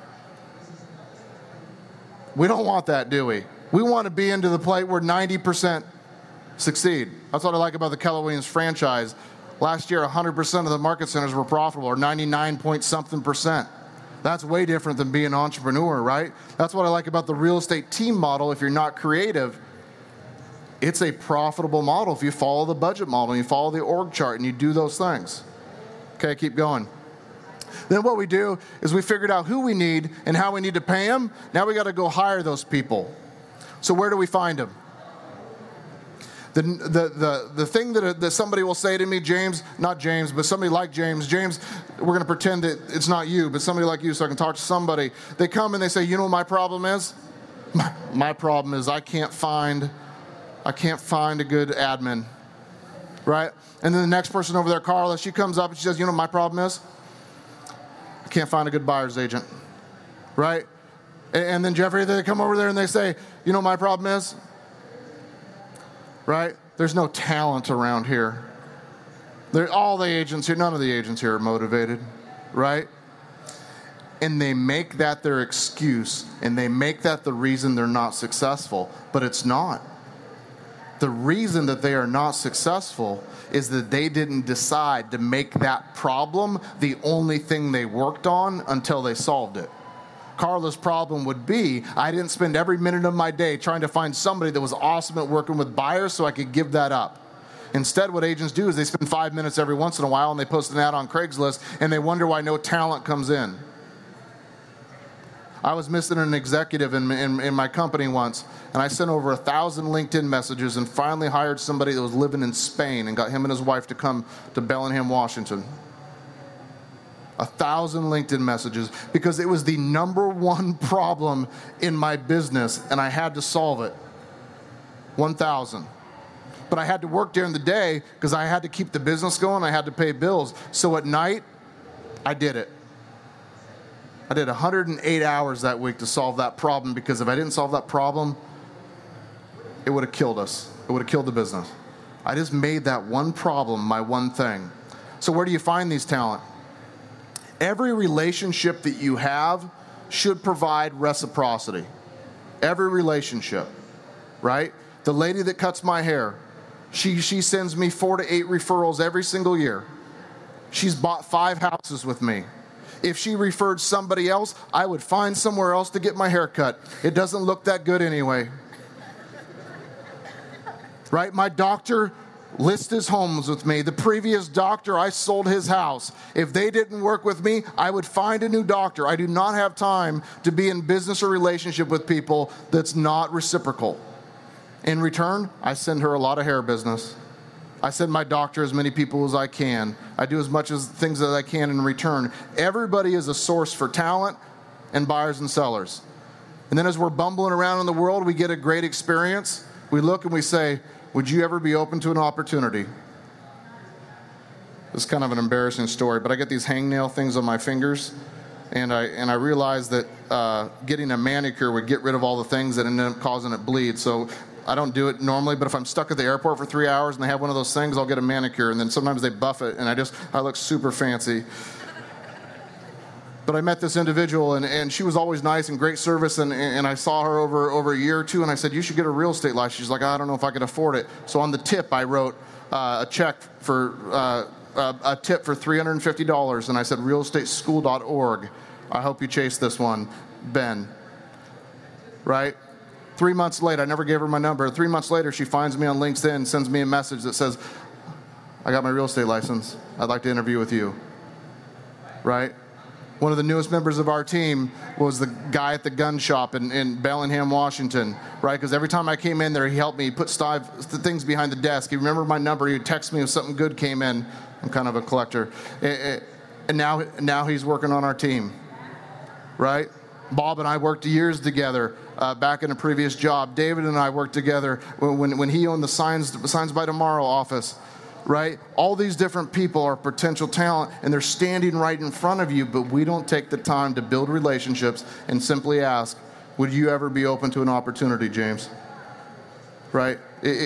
We don't want that, do we? We want to be into the plate where 90% succeed. That's what I like about the Keller Williams franchise. Last year, 100% of the market centers were profitable, or 99 point something percent. That's way different than being an entrepreneur, right? That's what I like about the real estate team model. If you're not creative, it's a profitable model if you follow the budget model, and you follow the org chart, and you do those things. Okay, keep going. Then what we do is we figured out who we need and how we need to pay them. Now we got to go hire those people. So where do we find them? The thing that somebody will say to me, James, not James, but somebody like James, we're going to pretend that it's not you, but somebody like you so I can talk to somebody. They come and they say, you know what my problem is? My problem is I can't find a good admin, right? And then the next person over there, Carla, she comes up and she says, you know what my problem is? I can't find a good buyer's agent, right? And then Jeffrey, they come over there and they say, you know what my problem is? Right? There's no talent around here. All the agents here, none of the agents here are motivated, right? And they make that their excuse, and they make that the reason they're not successful, but it's not. The reason that they are not successful is that they didn't decide to make that problem the only thing they worked on until they solved it. Carla's problem would be, I didn't spend every minute of my day trying to find somebody that was awesome at working with buyers so I could give that up. Instead, what agents do is they spend 5 minutes every once in a while and they post an ad on Craigslist and they wonder why no talent comes in. I was missing an executive in my company once, and I sent over 1,000 LinkedIn messages and finally hired somebody that was living in Spain and got him and his wife to come to Bellingham, Washington. 1,000 LinkedIn messages because it was the number one problem in my business and I had to solve it. 1,000. But I had to work during the day because I had to keep the business going. I had to pay bills. So at night, I did it. I did 108 hours that week to solve that problem because if I didn't solve that problem, it would have killed us. It would have killed the business. I just made that one problem my one thing. So where do you find these talent? Every relationship that you have should provide reciprocity. Every relationship, right? The lady that cuts my hair, she sends me 4 to 8 referrals every single year. She's bought 5 houses with me. If she referred somebody else, I would find somewhere else to get my hair cut. It doesn't look that good anyway. Right? My doctor lists his homes with me. The previous doctor, I sold his house. If they didn't work with me, I would find a new doctor. I do not have time to be in business or relationship with people that's not reciprocal. In return, I send her a lot of hair business. I send my doctor as many people as I can. I do as much as things as I can in return. Everybody is a source for talent and buyers and sellers. And then as we're bumbling around in the world, we get a great experience. We look and we say, would you ever be open to an opportunity? It's kind of an embarrassing story, but I get these hangnail things on my fingers, and I realized that getting a manicure would get rid of all the things that ended up causing it bleed. So I don't do it normally, but if I'm stuck at the airport for 3 hours and they have one of those things, I'll get a manicure, and then sometimes they buff it, and I look super fancy. But I met this individual, and she was always nice and great service, and I saw her over a year or two, and I said, you should get a real estate license. She's like, I don't know if I can afford it. So on the tip, I wrote a check for a tip for $350, and I said, realestateschool.org. I hope you chase this one, Ben. Right? 3 months later, I never gave her my number. 3 months later, she finds me on LinkedIn and sends me a message that says, I got my real estate license. I'd like to interview with you. Right? One of the newest members of our team was the guy at the gun shop in Bellingham, Washington, right? Because every time I came in there, he helped me put things behind the desk. He remembered my number. He would text me if something good came in. I'm kind of a collector. And now he's working on our team, right? Bob and I worked years together back in a previous job. David and I worked together when he owned the Signs by Tomorrow office. Right? All these different people are potential talent, and they're standing right in front of you, but we don't take the time to build relationships and simply ask, would you ever be open to an opportunity, James? Right?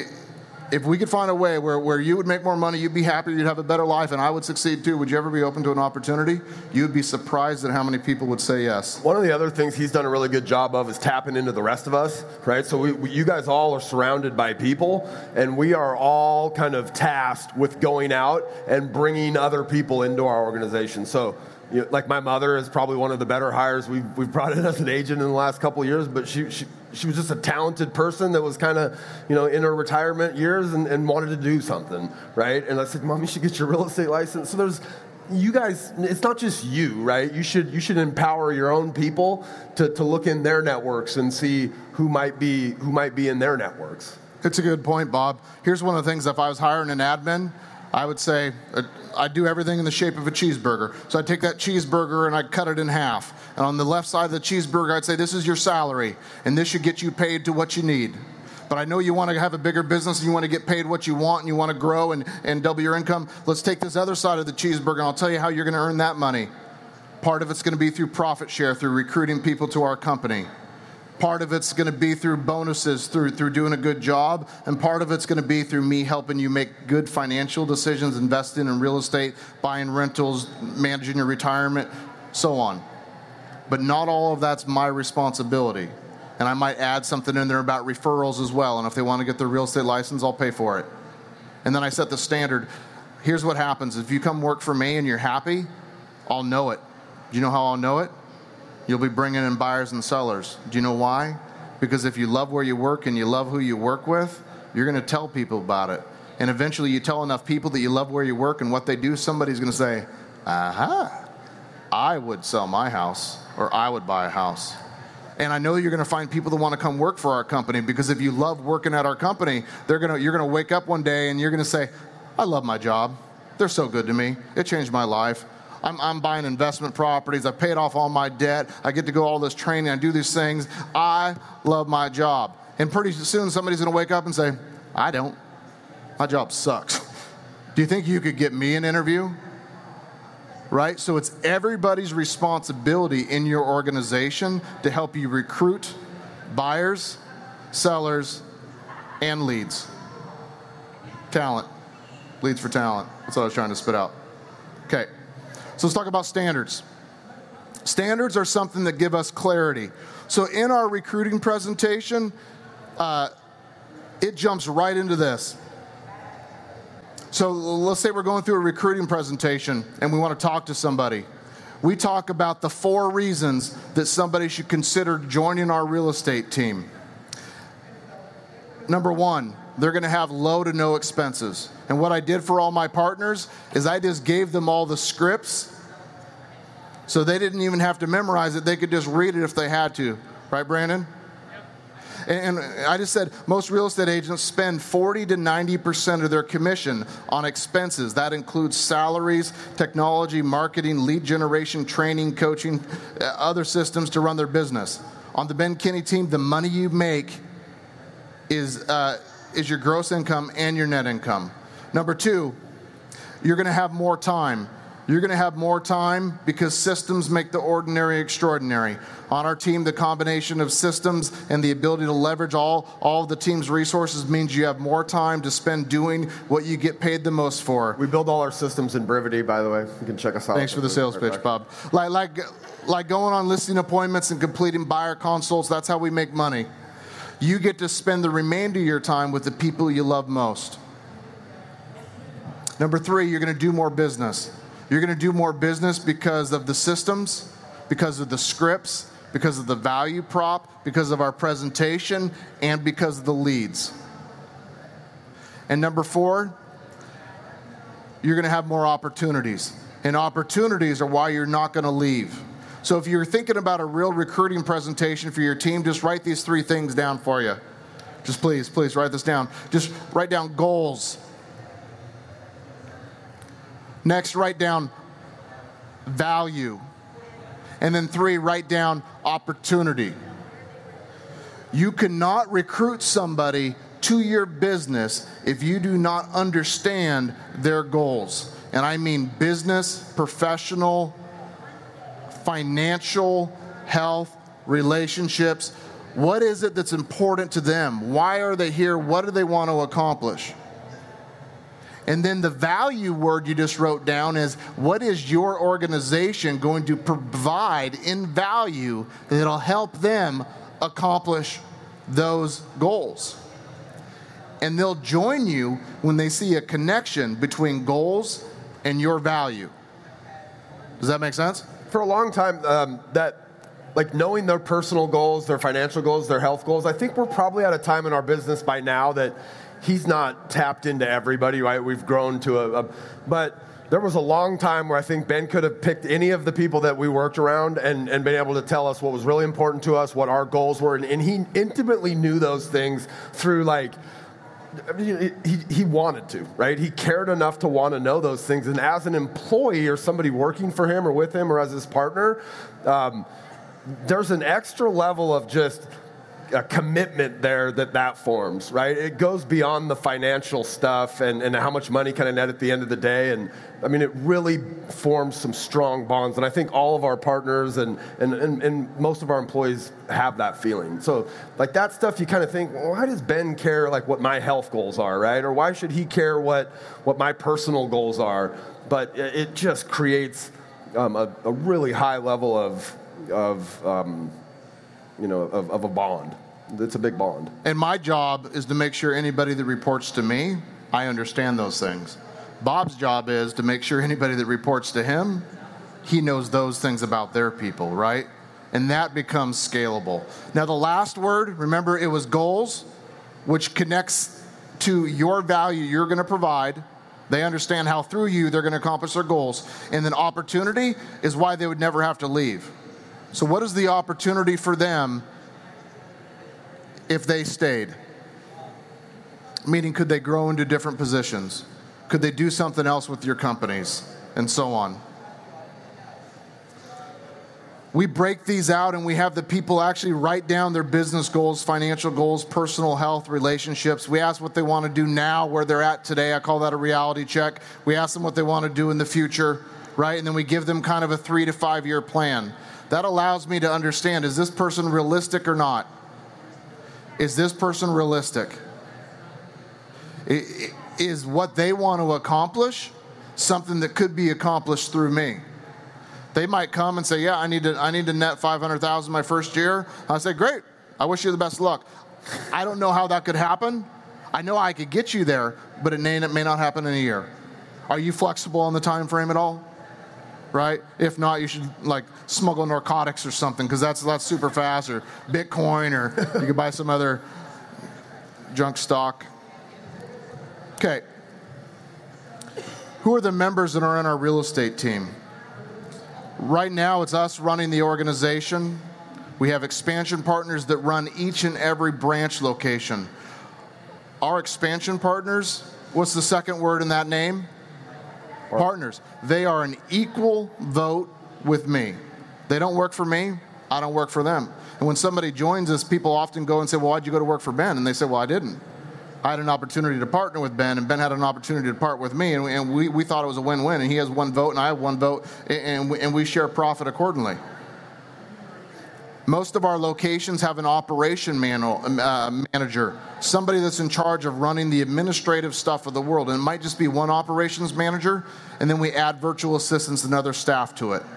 If we could find a way where you would make more money, you'd be happier, you'd have a better life, and I would succeed too, would you ever be open to an opportunity? You'd be surprised at how many people would say yes. One of the other things he's done a really good job of is tapping into the rest of us, right? So you guys all are surrounded by people, and we are all kind of tasked with going out and bringing other people into our organization. So, you know, like my mother is probably one of the better hires we've brought in as an agent in the last couple of years, but she was just a talented person that was kind of, you know, in her retirement years and wanted to do something, right? And I said, Mom, you should get your real estate license. So there's, you guys, it's not just you, right? You should empower your own people to look in their networks and see who might be in their networks. It's a good point, Bob. Here's one of the things, if I was hiring an admin, I would say I'd do everything in the shape of a cheeseburger. So I'd take that cheeseburger and I'd cut it in half. And on the left side of the cheeseburger, I'd say, this is your salary, and this should get you paid to what you need. But I know you want to have a bigger business and you want to get paid what you want and you want to grow and double your income. Let's take this other side of the cheeseburger, and I'll tell you how you're going to earn that money. Part of it's going to be through profit share, through recruiting people to our company. Part of it's going to be through bonuses, through doing a good job, and part of it's going to be through me helping you make good financial decisions, investing in real estate, buying rentals, managing your retirement, so on. But not all of that's my responsibility. And I might add something in there about referrals as well, and if they want to get their real estate license, I'll pay for it. And then I set the standard. Here's what happens. If you come work for me and you're happy, I'll know it. Do you know how I'll know it? You'll be bringing in buyers and sellers. Do you know why? Because if you love where you work and you love who you work with, you're going to tell people about it. And eventually you tell enough people that you love where you work and what they do, somebody's going to say, aha, I would sell my house, or I would buy a house. And I know you're going to find people that want to come work for our company, because if you love working at our company, you're going to wake up one day and you're going to say, I love my job. They're so good to me. It changed my life. I'm buying investment properties. I paid off all my debt. I get to go all this training. I do these things. I love my job. And pretty soon somebody's going to wake up and say, I don't. My job sucks. Do you think you could get me an interview? Right? So it's everybody's responsibility in your organization to help you recruit buyers, sellers, and leads. Talent. Leads for talent. That's what I was trying to spit out. Okay. So let's talk about standards. Standards are something that give us clarity. So in our recruiting presentation, it jumps right into this. So let's say we're going through a recruiting presentation and we want to talk to somebody. We talk about the 4 reasons that somebody should consider joining our real estate team. Number 1, they're going to have low to no expenses. And what I did for all my partners is I just gave them all the scripts, so they didn't even have to memorize it. They could just read it if they had to. Right, Brandon? And I just said most real estate agents spend 40 to 90% of their commission on expenses. That includes salaries, technology, marketing, lead generation, training, coaching, other systems to run their business. On the Ben Kinney team, the money you make is your gross income and your net income. Number 2, you're going to have more time. You're going to have more time because systems make the ordinary extraordinary. On our team, the combination of systems and the ability to leverage all of the team's resources means you have more time to spend doing what you get paid the most for. We build all our systems in Brivity, by the way. You can check us out. Thanks for the sales pitch, Bob. Like going on listing appointments and completing buyer consults, that's how we make money. You get to spend the remainder of your time with the people you love most. Number 3, you're going to do more business. You're going to do more business because of the systems, because of the scripts, because of the value prop, because of our presentation, and because of the leads. And number 4, you're going to have more opportunities. And opportunities are why you're not going to leave. So if you're thinking about a real recruiting presentation for your team, just write these 3 things down for you. Just please write this down. Just write down goals. Next, write down value. And then 3, write down opportunity. You cannot recruit somebody to your business if you do not understand their goals. And I mean business, professional, financial, health, relationships. What is it that's important to them? Why are they here? What do they want to accomplish? And then the value word you just wrote down is, what is your organization going to provide in value that'll help them accomplish those goals? And they'll join you when they see a connection between goals and your value. Does that make sense? For a long time, knowing their personal goals, their financial goals, their health goals, I think we're probably at a time in our business by now that he's not tapped into everybody, right? We've grown to but there was a long time where I think Ben could have picked any of the people that we worked around and been able to tell us what was really important to us, what our goals were, and he intimately knew those things through he wanted to, right? He cared enough to want to know those things. And as an employee or somebody working for him or with him or as his partner, there's an extra level of just a commitment there that forms, right? It goes beyond the financial stuff and how much money can I net at the end of the day. And I mean, it really forms some strong bonds. And I think all of our partners and most of our employees have that feeling. So like that stuff, you kind of think, well, why does Ben care like what my health goals are, right? Or why should he care what my personal goals are? But it just creates a really high level of a bond. It's a big bond. And my job is to make sure anybody that reports to me, I understand those things. Bob's job is to make sure anybody that reports to him, he knows those things about their people, right? And that becomes scalable. Now the last word, remember it was goals, which connects to your value you're going to provide. They understand how through you they're going to accomplish their goals. And then opportunity is why they would never have to leave. So what is the opportunity for them if they stayed? Meaning, could they grow into different positions? Could they do something else with your companies? And so on. We break these out and we have the people actually write down their business goals, financial goals, personal health, relationships. We ask what they want to do now, where they're at today. I call that a reality check. We ask them what they want to do in the future, right? And then we give them kind of a 3 to 5 year plan. That allows me to understand, is this person realistic or not? Is this person realistic? Is what they want to accomplish something that could be accomplished through me? They might come and say, yeah, I need to net $500,000 my first year. I say, great, I wish you the best luck. I don't know how that could happen. I know I could get you there, but it may not happen in a year. Are you flexible on the time frame at all? Right? If not, you should smuggle narcotics or something, because that's super fast, or Bitcoin, or you could buy some other junk stock. Okay. Who are the members that are in our real estate team? Right now, it's us running the organization. We have expansion partners that run each and every branch location. Our expansion partners, what's the second word in that name? Partners. They are an equal vote with me. They don't work for me. I don't work for them. And when somebody joins us, people often go and say, well, why'd you go to work for Ben? And they say, well, I didn't. I had an opportunity to partner with Ben, and Ben had an opportunity to part with me, and we thought it was a win-win. And he has one vote, and I have one vote, and we share profit accordingly. Most of our locations have an operation manager, somebody that's in charge of running the administrative stuff of the world. And it might just be one operations manager, and then we add virtual assistants and other staff to it.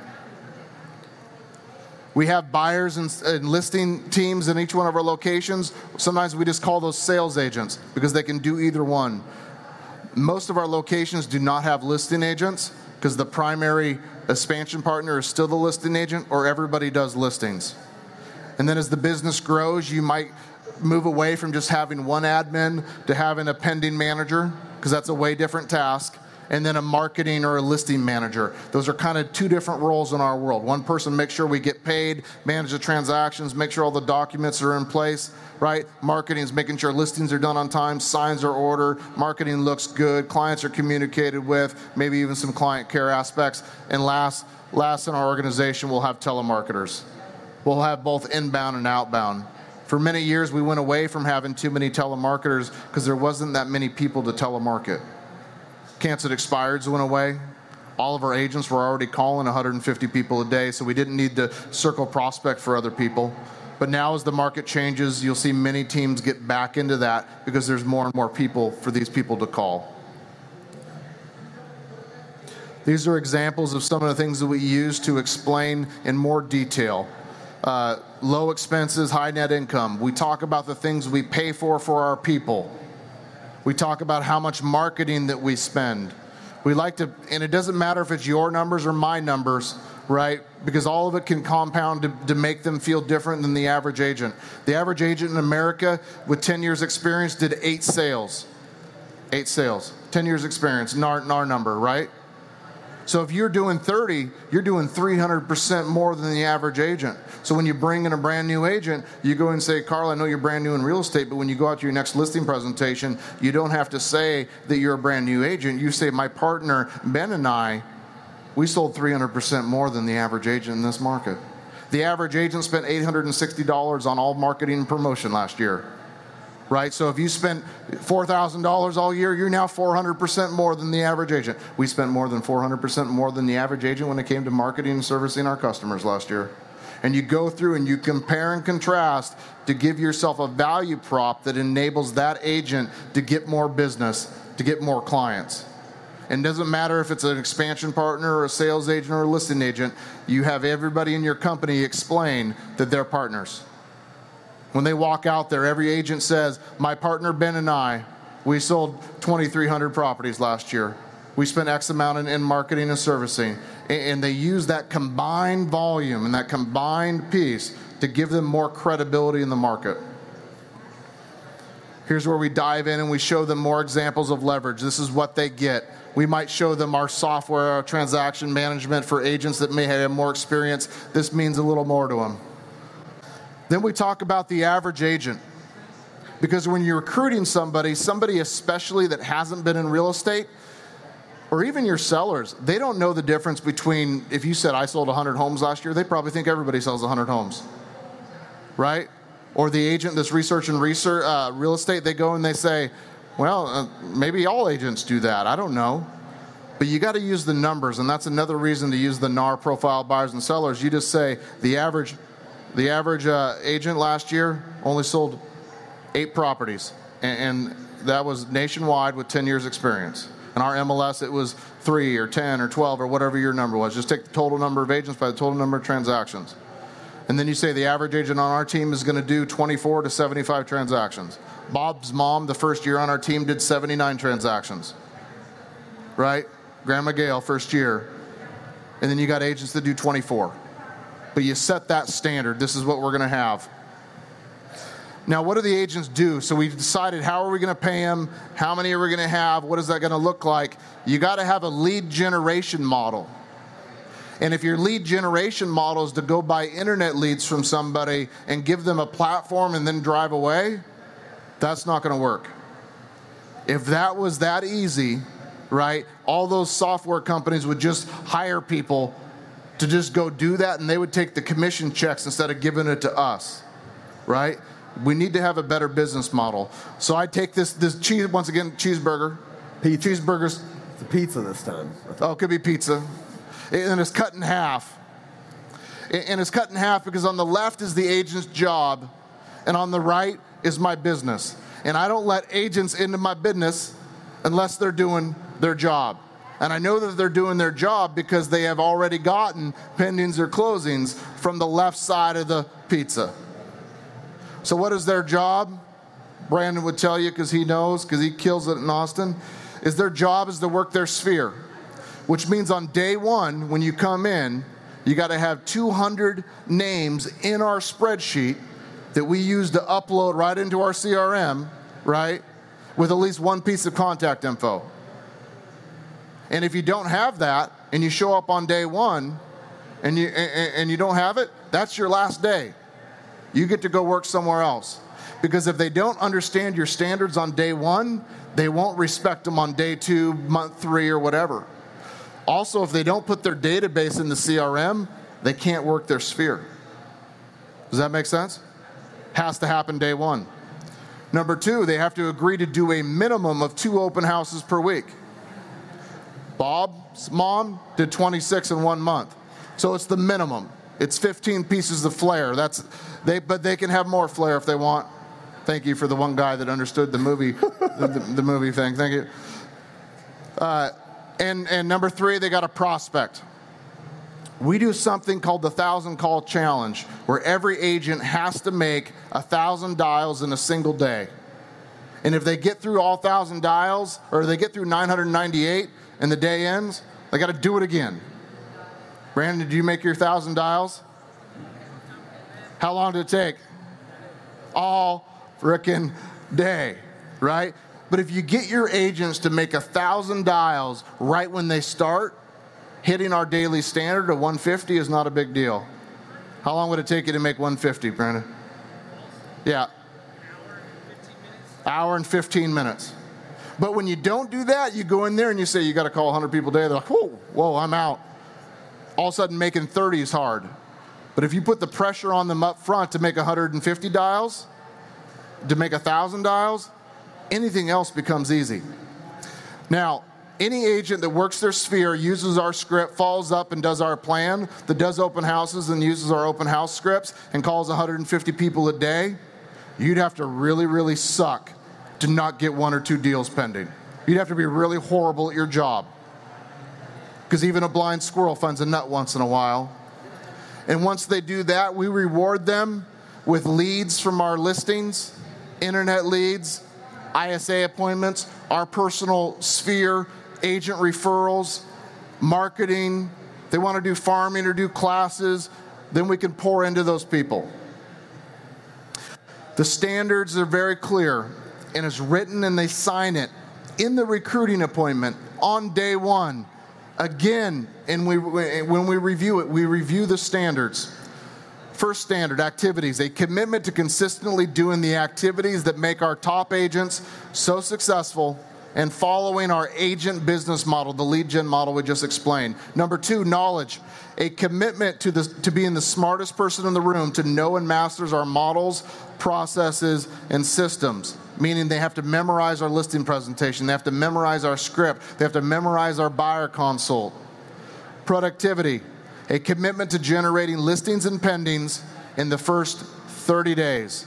We have buyers and listing teams in each one of our locations. Sometimes we just call those sales agents because they can do either one. Most of our locations do not have listing agents because the primary expansion partner is still the listing agent, or everybody does listings. And then as the business grows, you might move away from just having one admin to having a pending manager, because that's a way different task. and then a marketing or a listing manager. Those are kind of two different roles in our world. One person makes sure we get paid, manage the transactions, make sure all the documents are in place, right? Marketing is making sure listings are done on time, signs are ordered, marketing looks good, clients are communicated with, maybe even some client care aspects. And last in our organization, we'll have telemarketers. We'll have both inbound and outbound. For many years, we went away from having too many telemarketers because there wasn't that many people to telemarket. Canceled expireds went away. All of our agents were already calling 150 people a day, so we didn't need to circle prospect for other people. But now as the market changes, you'll see many teams get back into that because there's more and more people for these people to call. These are examples of some of the things that we use to explain in more detail. Low expenses, high net income. We talk about the things we pay for our people. We talk about how much marketing that we spend. We like to, and it doesn't matter if it's your numbers or my numbers, right? Because all of it can compound to make them feel different than the average agent. The average agent in America with 10 years experience did 8 sales. 8 sales, 10 years experience, NAR number, right? So if you're doing 30, you're doing 300% more than the average agent. So when you bring in a brand new agent, you go and say, Carl, I know you're brand new in real estate, but when you go out to your next listing presentation, you don't have to say that you're a brand new agent. You say, my partner, Ben and I, we sold 300% more than the average agent in this market. The average agent spent $860 on all marketing and promotion last year. Right? So if you spent $4,000 all year, you're now 400% more than the average agent. We spent more than 400% more than the average agent when it came to marketing and servicing our customers last year. And you go through and you compare and contrast to give yourself a value prop that enables that agent to get more business, to get more clients. And it doesn't matter if it's an expansion partner or a sales agent or a listing agent, you have everybody in your company explain that they're partners. When they walk out there, every agent says, my partner Ben and I, we sold 2,300 properties last year. We spent X amount in marketing and servicing. And they use that combined volume and that combined piece to give them more credibility in the market. Here's where we dive in and we show them more examples of leverage. This is what they get. We might show them our software, our transaction management for agents that may have more experience. This means a little more to them. Then we talk about the average agent. Because when you're recruiting somebody especially that hasn't been in real estate, or even your sellers, they don't know the difference between, if you said I sold 100 homes last year, they probably think everybody sells 100 homes, right? Or the agent that's researching real estate, they go and they say, well, maybe all agents do that. I don't know. But you got to use the numbers, and that's another reason to use the NAR profile buyers and sellers. You just say the average agent last year only sold 8 properties, and that was nationwide with 10 years experience. In our MLS, it was 3 or 10 or 12 or whatever your number was. Just take the total number of agents by the total number of transactions. And then you say the average agent on our team is going to do 24 to 75 transactions. Bob's mom, the first year on our team, did 79 transactions. Right? Grandma Gail, first year. And then you got agents that do 24. But you set that standard. This is what we're going to have. Now, what do the agents do? So we decided, how are we going to pay them? How many are we going to have? What is that going to look like? You got to have a lead generation model. And if your lead generation model is to go buy internet leads from somebody and give them a platform and then drive away, that's not going to work. If that was that easy, right, all those software companies would just hire people to just go do that, and they would take the commission checks instead of giving it to us, right? We need to have a better business model. So I take this cheese, once again, cheeseburger. Pizza. Cheeseburgers. It's a pizza this time. Oh, it could be pizza. And it's cut in half. And it's cut in half because on the left is the agent's job, and on the right is my business. And I don't let agents into my business unless they're doing their job. And I know that they're doing their job because they have already gotten pendings or closings from the left side of the pizza. So what is their job? Brandon would tell you because he knows, because he kills it in Austin, is their job is to work their sphere. Which means on day one, when you come in, you got to have 200 names in our spreadsheet that we use to upload right into our CRM, right, with at least one piece of contact info. And if you don't have that, and you show up on day one, and you don't have it, that's your last day. You get to go work somewhere else. Because if they don't understand your standards on day one, they won't respect them on day 2, month 3, or whatever. Also, if they don't put their database in the CRM, they can't work their sphere. Does that make sense? Has to happen day 1. Number 2, they have to agree to do a minimum of 2 open houses per week. Bob's mom did 26 in 1 month. So it's the minimum. It's 15 pieces of flair. But they can have more flair if they want. Thank you for the one guy that understood the movie, the movie thing. Thank you. And number 3, they got a prospect. We do something called the 1,000 Call Challenge, where every agent has to make 1,000 dials in a single day. And if they get through all 1,000 dials, or they get through 998 and the day ends, they got to do it again. Brandon, did you make your 1,000 dials? How long did it take? All frickin' day, right? But if you get your agents to make 1,000 dials right when they start, hitting our daily standard of 150 is not a big deal. How long would it take you to make 150, Brandon? Yeah. Hour and 15 minutes. But when you don't do that, you go in there and you say, you got to call 100 people a day. They're like, whoa, I'm out. All of a sudden, making 30 is hard. But if you put the pressure on them up front to make 150 dials, to make 1,000 dials, anything else becomes easy. Now, any agent that works their sphere, uses our script, follows up and does our plan, that does open houses and uses our open house scripts and calls 150 people a day, you'd have to really, really suck to not get 1 or 2 deals pending. You'd have to be really horrible at your job. Because even a blind squirrel finds a nut once in a while. And once they do that, we reward them with leads from our listings, internet leads, ISA appointments, our personal sphere, agent referrals, marketing. They want to do farming or do classes, then we can pour into those people. The standards are very clear, and it's written and they sign it in the recruiting appointment on day 1. Again, and when we review it, we review the standards. First standard, activities, a commitment to consistently doing the activities that make our top agents so successful and following our agent business model, the lead gen model we just explained. Number 2, knowledge, a commitment to being the smartest person in the room, to know and master our models, processes, and systems. Meaning they have to memorize our listing presentation, they have to memorize our script, they have to memorize our buyer consult. Productivity, a commitment to generating listings and pendings in the first 30 days.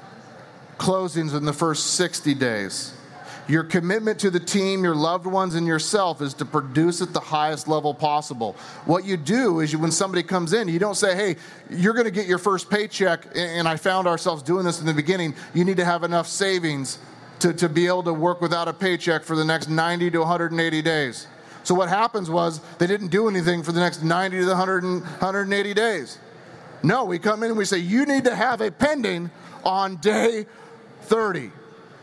Closings in the first 60 days. Your commitment to the team, your loved ones, and yourself is to produce at the highest level possible. What you do is when somebody comes in, you don't say, hey, you're going to get your first paycheck, and I found ourselves doing this in the beginning. You need to have enough savings to be able to work without a paycheck for the next 90 to 180 days. So what happens was they didn't do anything for the next 90 to 180 days. No, we come in and we say, you need to have a pending on day 30.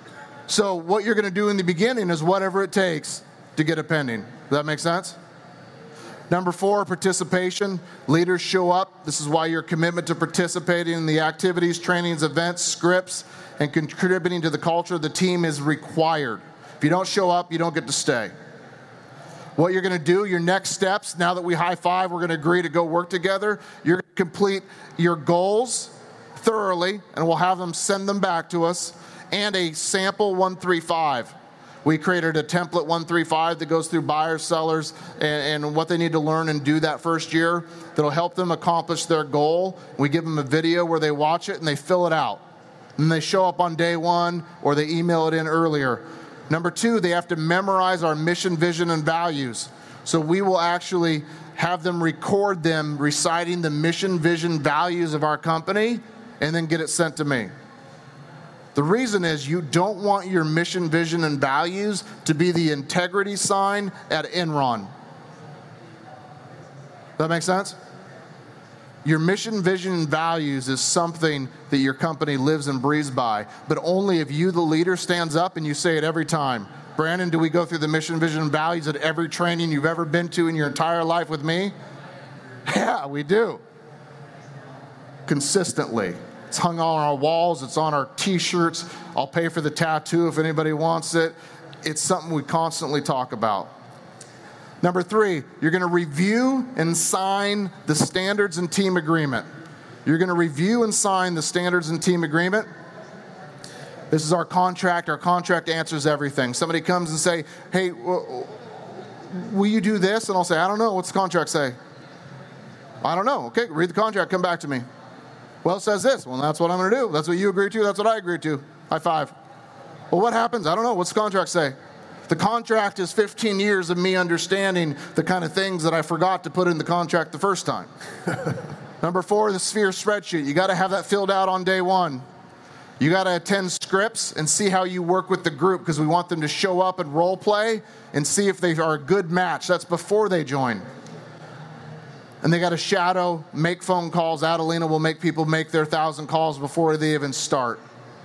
So what you're going to do in the beginning is whatever it takes to get a pending. Does that make sense? Number 4, participation. Leaders show up. This is why your commitment to participating in the activities, trainings, events, scripts, and contributing to the culture of the team is required. If you don't show up, you don't get to stay. What you're going to do, your next steps, now that we high five, we're going to agree to go work together. You're going to complete your goals thoroughly, and we'll have them send them back to us, and a sample 135. We created a template 135 that goes through buyers, sellers, and what they need to learn and do that first year that'll help them accomplish their goal. We give them a video where they watch it and they fill it out. And they show up on day 1 or they email it in earlier. Number 2, they have to memorize our mission, vision, and values. So we will actually have them record them reciting the mission, vision, values of our company and then get it sent to me. The reason is you don't want your mission, vision, and values to be the integrity sign at Enron. Does that make sense? Your mission, vision, and values is something that your company lives and breathes by, but only if you, the leader, stands up and you say it every time. Brandon, do we go through the mission, vision, and values at every training you've ever been to in your entire life with me? Yeah, we do. Consistently. It's hung on our walls. It's on our T-shirts. I'll pay for the tattoo if anybody wants it. It's something we constantly talk about. Number 3, you're going to review and sign the standards and team agreement. You're going to review and sign the standards and team agreement. This is our contract. Our contract answers everything. Somebody comes and say, hey, will you do this? And I'll say, I don't know. What's the contract say? I don't know. Okay, read the contract. Come back to me. Well, it says this. Well, that's what I'm going to do. That's what you agree to. That's what I agree to. High five. Well, what happens? I don't know. What's the contract say? The contract is 15 years of me understanding the kind of things that I forgot to put in the contract the first time. Number 4, the Sphere spreadsheet. You got to have that filled out on day 1. You got to attend scripts and see how you work with the group, because we want them to show up and role play and see if they are a good match. That's before they join. And they got to shadow, make phone calls. Adelina will make people make their 1,000 calls before they even start.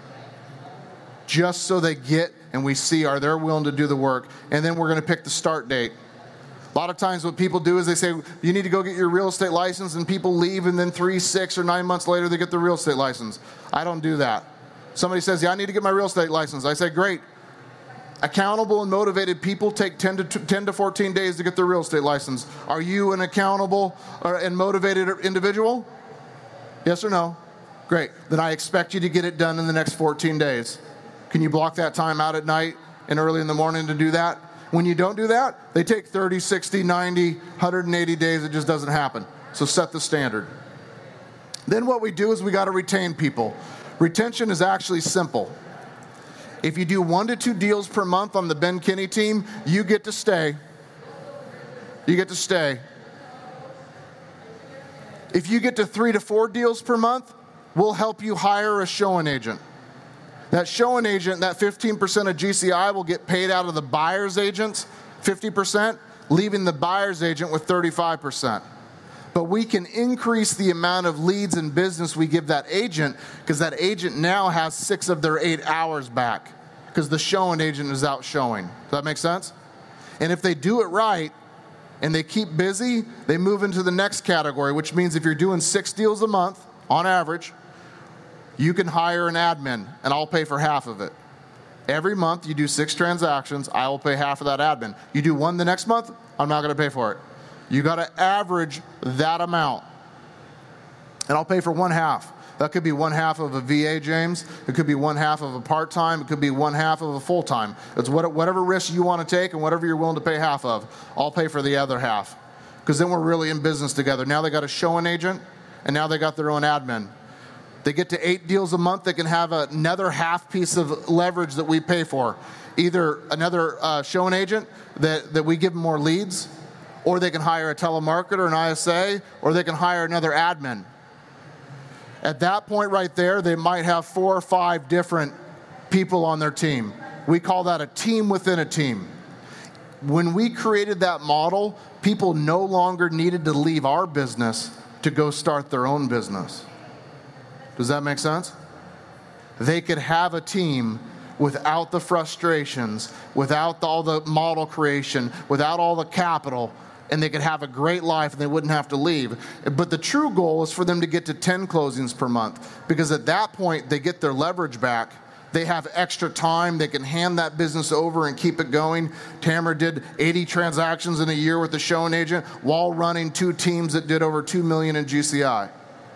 Just so they get and we see, are they willing to do the work? And then we're going to pick the start date. A lot of times what people do is they say, you need to go get your real estate license, and people leave, and then 3, 6, or 9 months later they get the real estate license. I don't do that. Somebody says, yeah, I need to get my real estate license. I say, great. Accountable and motivated people take 10 to 14 days to get their real estate license. Are you an accountable and motivated individual? Yes or no? Great. Then I expect you to get it done in the next 14 days. Can you block that time out at night and early in the morning to do that? When you don't do that, they take 30, 60, 90, 180 days. It just doesn't happen. So set the standard. Then what we do is we got to retain people. Retention is actually simple. If you do 1 to 2 deals per month on the Ben Kinney team, you get to stay. You get to stay. If you get to 3 to 4 deals per month, we'll help you hire a showing agent. That showing agent, that 15% of GCI will get paid out of the buyer's agents, 50%, leaving the buyer's agent with 35%. But we can increase the amount of leads and business we give that agent, because that agent now has 6 of their 8 hours back, because the showing agent is out showing. Does that make sense? And if they do it right and they keep busy, they move into the next category, which means if you're doing 6 deals a month on average, you can hire an admin, and I'll pay for half of it. Every month you do 6 transactions, I will pay half of that admin. You do 1 the next month, I'm not going to pay for it. You got to average that amount, and I'll pay for 1/2. That could be 1/2 of a VA, James. It could be 1/2 of a part-time. It could be 1/2 of a full-time. It's whatever risk you want to take and whatever you're willing to pay half of. I'll pay for the other half, because then we're really in business together. Now they got a showing agent, and now they got their own admin. They get to 8 deals a month, they can have another half piece of leverage that we pay for. Either another showing agent that we give them more leads, or they can hire a telemarketer, an ISA, or they can hire another admin. At that point right there, they might have 4 or 5 different people on their team. We call that a team within a team. When we created that model, people no longer needed to leave our business to go start their own business. Does that make sense? They could have a team without the frustrations, without all the model creation, without all the capital, and they could have a great life and they wouldn't have to leave. But the true goal is for them to get to 10 closings per month, because at that point they get their leverage back. They have extra time. They can hand that business over and keep it going. Tamara did 80 transactions in a year with the showing agent while running 2 teams that did over $2 million in GCI,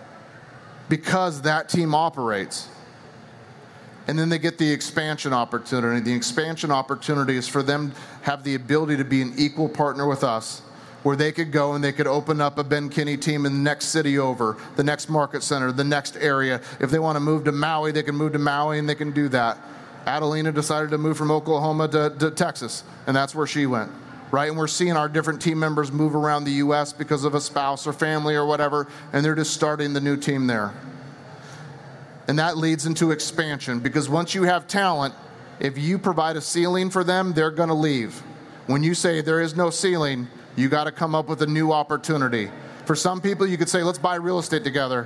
because that team operates. And then they get the expansion opportunity. The expansion opportunity is for them to have the ability to be an equal partner with us, where they could go and they could open up a Ben Kinney team in the next city over, the next market center, the next area. If they want to move to Maui, they can move to Maui, and they can do that. Adelina decided to move from Oklahoma to Texas, and that's where she went. Right? And we're seeing our different team members move around the U.S. because of a spouse or family or whatever, and they're just starting the new team there. And that leads into expansion, because once you have talent, if you provide a ceiling for them, they're going to leave. When you say there is no ceiling, you got to come up with a new opportunity. For some people, you could say, let's buy real estate together.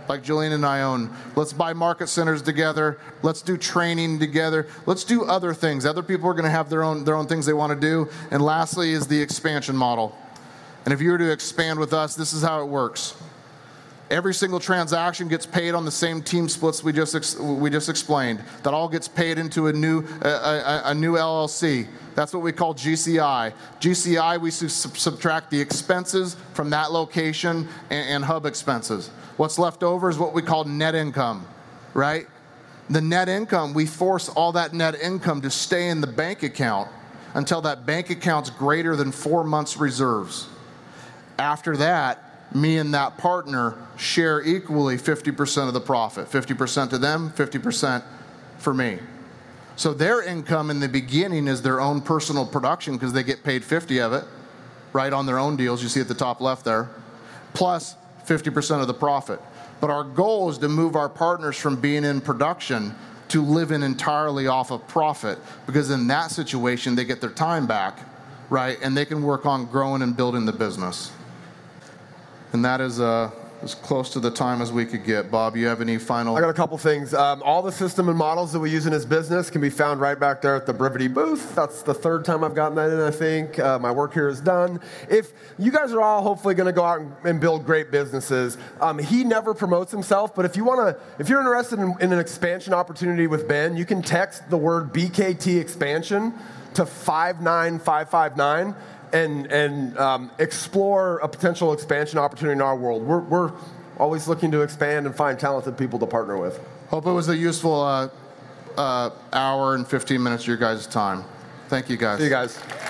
like Julian and I own. Let's buy market centers together. Let's do training together. Let's do other things. Other people are going to have their own things they want to do. And lastly is the expansion model. And if you were to expand with us, this is how it works. Every single transaction gets paid on the same team splits we just explained. That all gets paid into a new LLC. That's what we call GCI. GCI, we subtract the expenses from that location and hub expenses. What's left over is what we call net income, right? The net income, we force all that net income to stay in the bank account until that bank account's greater than 4 months reserves. After that, me and that partner share equally 50% of the profit. 50% to them, 50% for me. So their income in the beginning is their own personal production because they get paid 50 of it, right, on their own deals. You see at the top left there, plus 50% of the profit. But our goal is to move our partners from being in production to living entirely off of profit, because in that situation, they get their time back, right, and they can work on growing and building the business. And that is as close to the time as we could get. Bob, you have any final? I got a couple things. All the system and models that we use in his business can be found right back there at the Brivity booth. That's the third time I've gotten that in, I think. My work here is done. If you guys are all hopefully going to go out and build great businesses, he never promotes himself, but if you're interested in an expansion opportunity with Ben, you can text the word BKT expansion to 59559. And explore a potential expansion opportunity in our world. We're always looking to expand and find talented people to partner with. Hope it was a useful hour and 15 minutes of your guys' time. Thank you, guys. See you guys.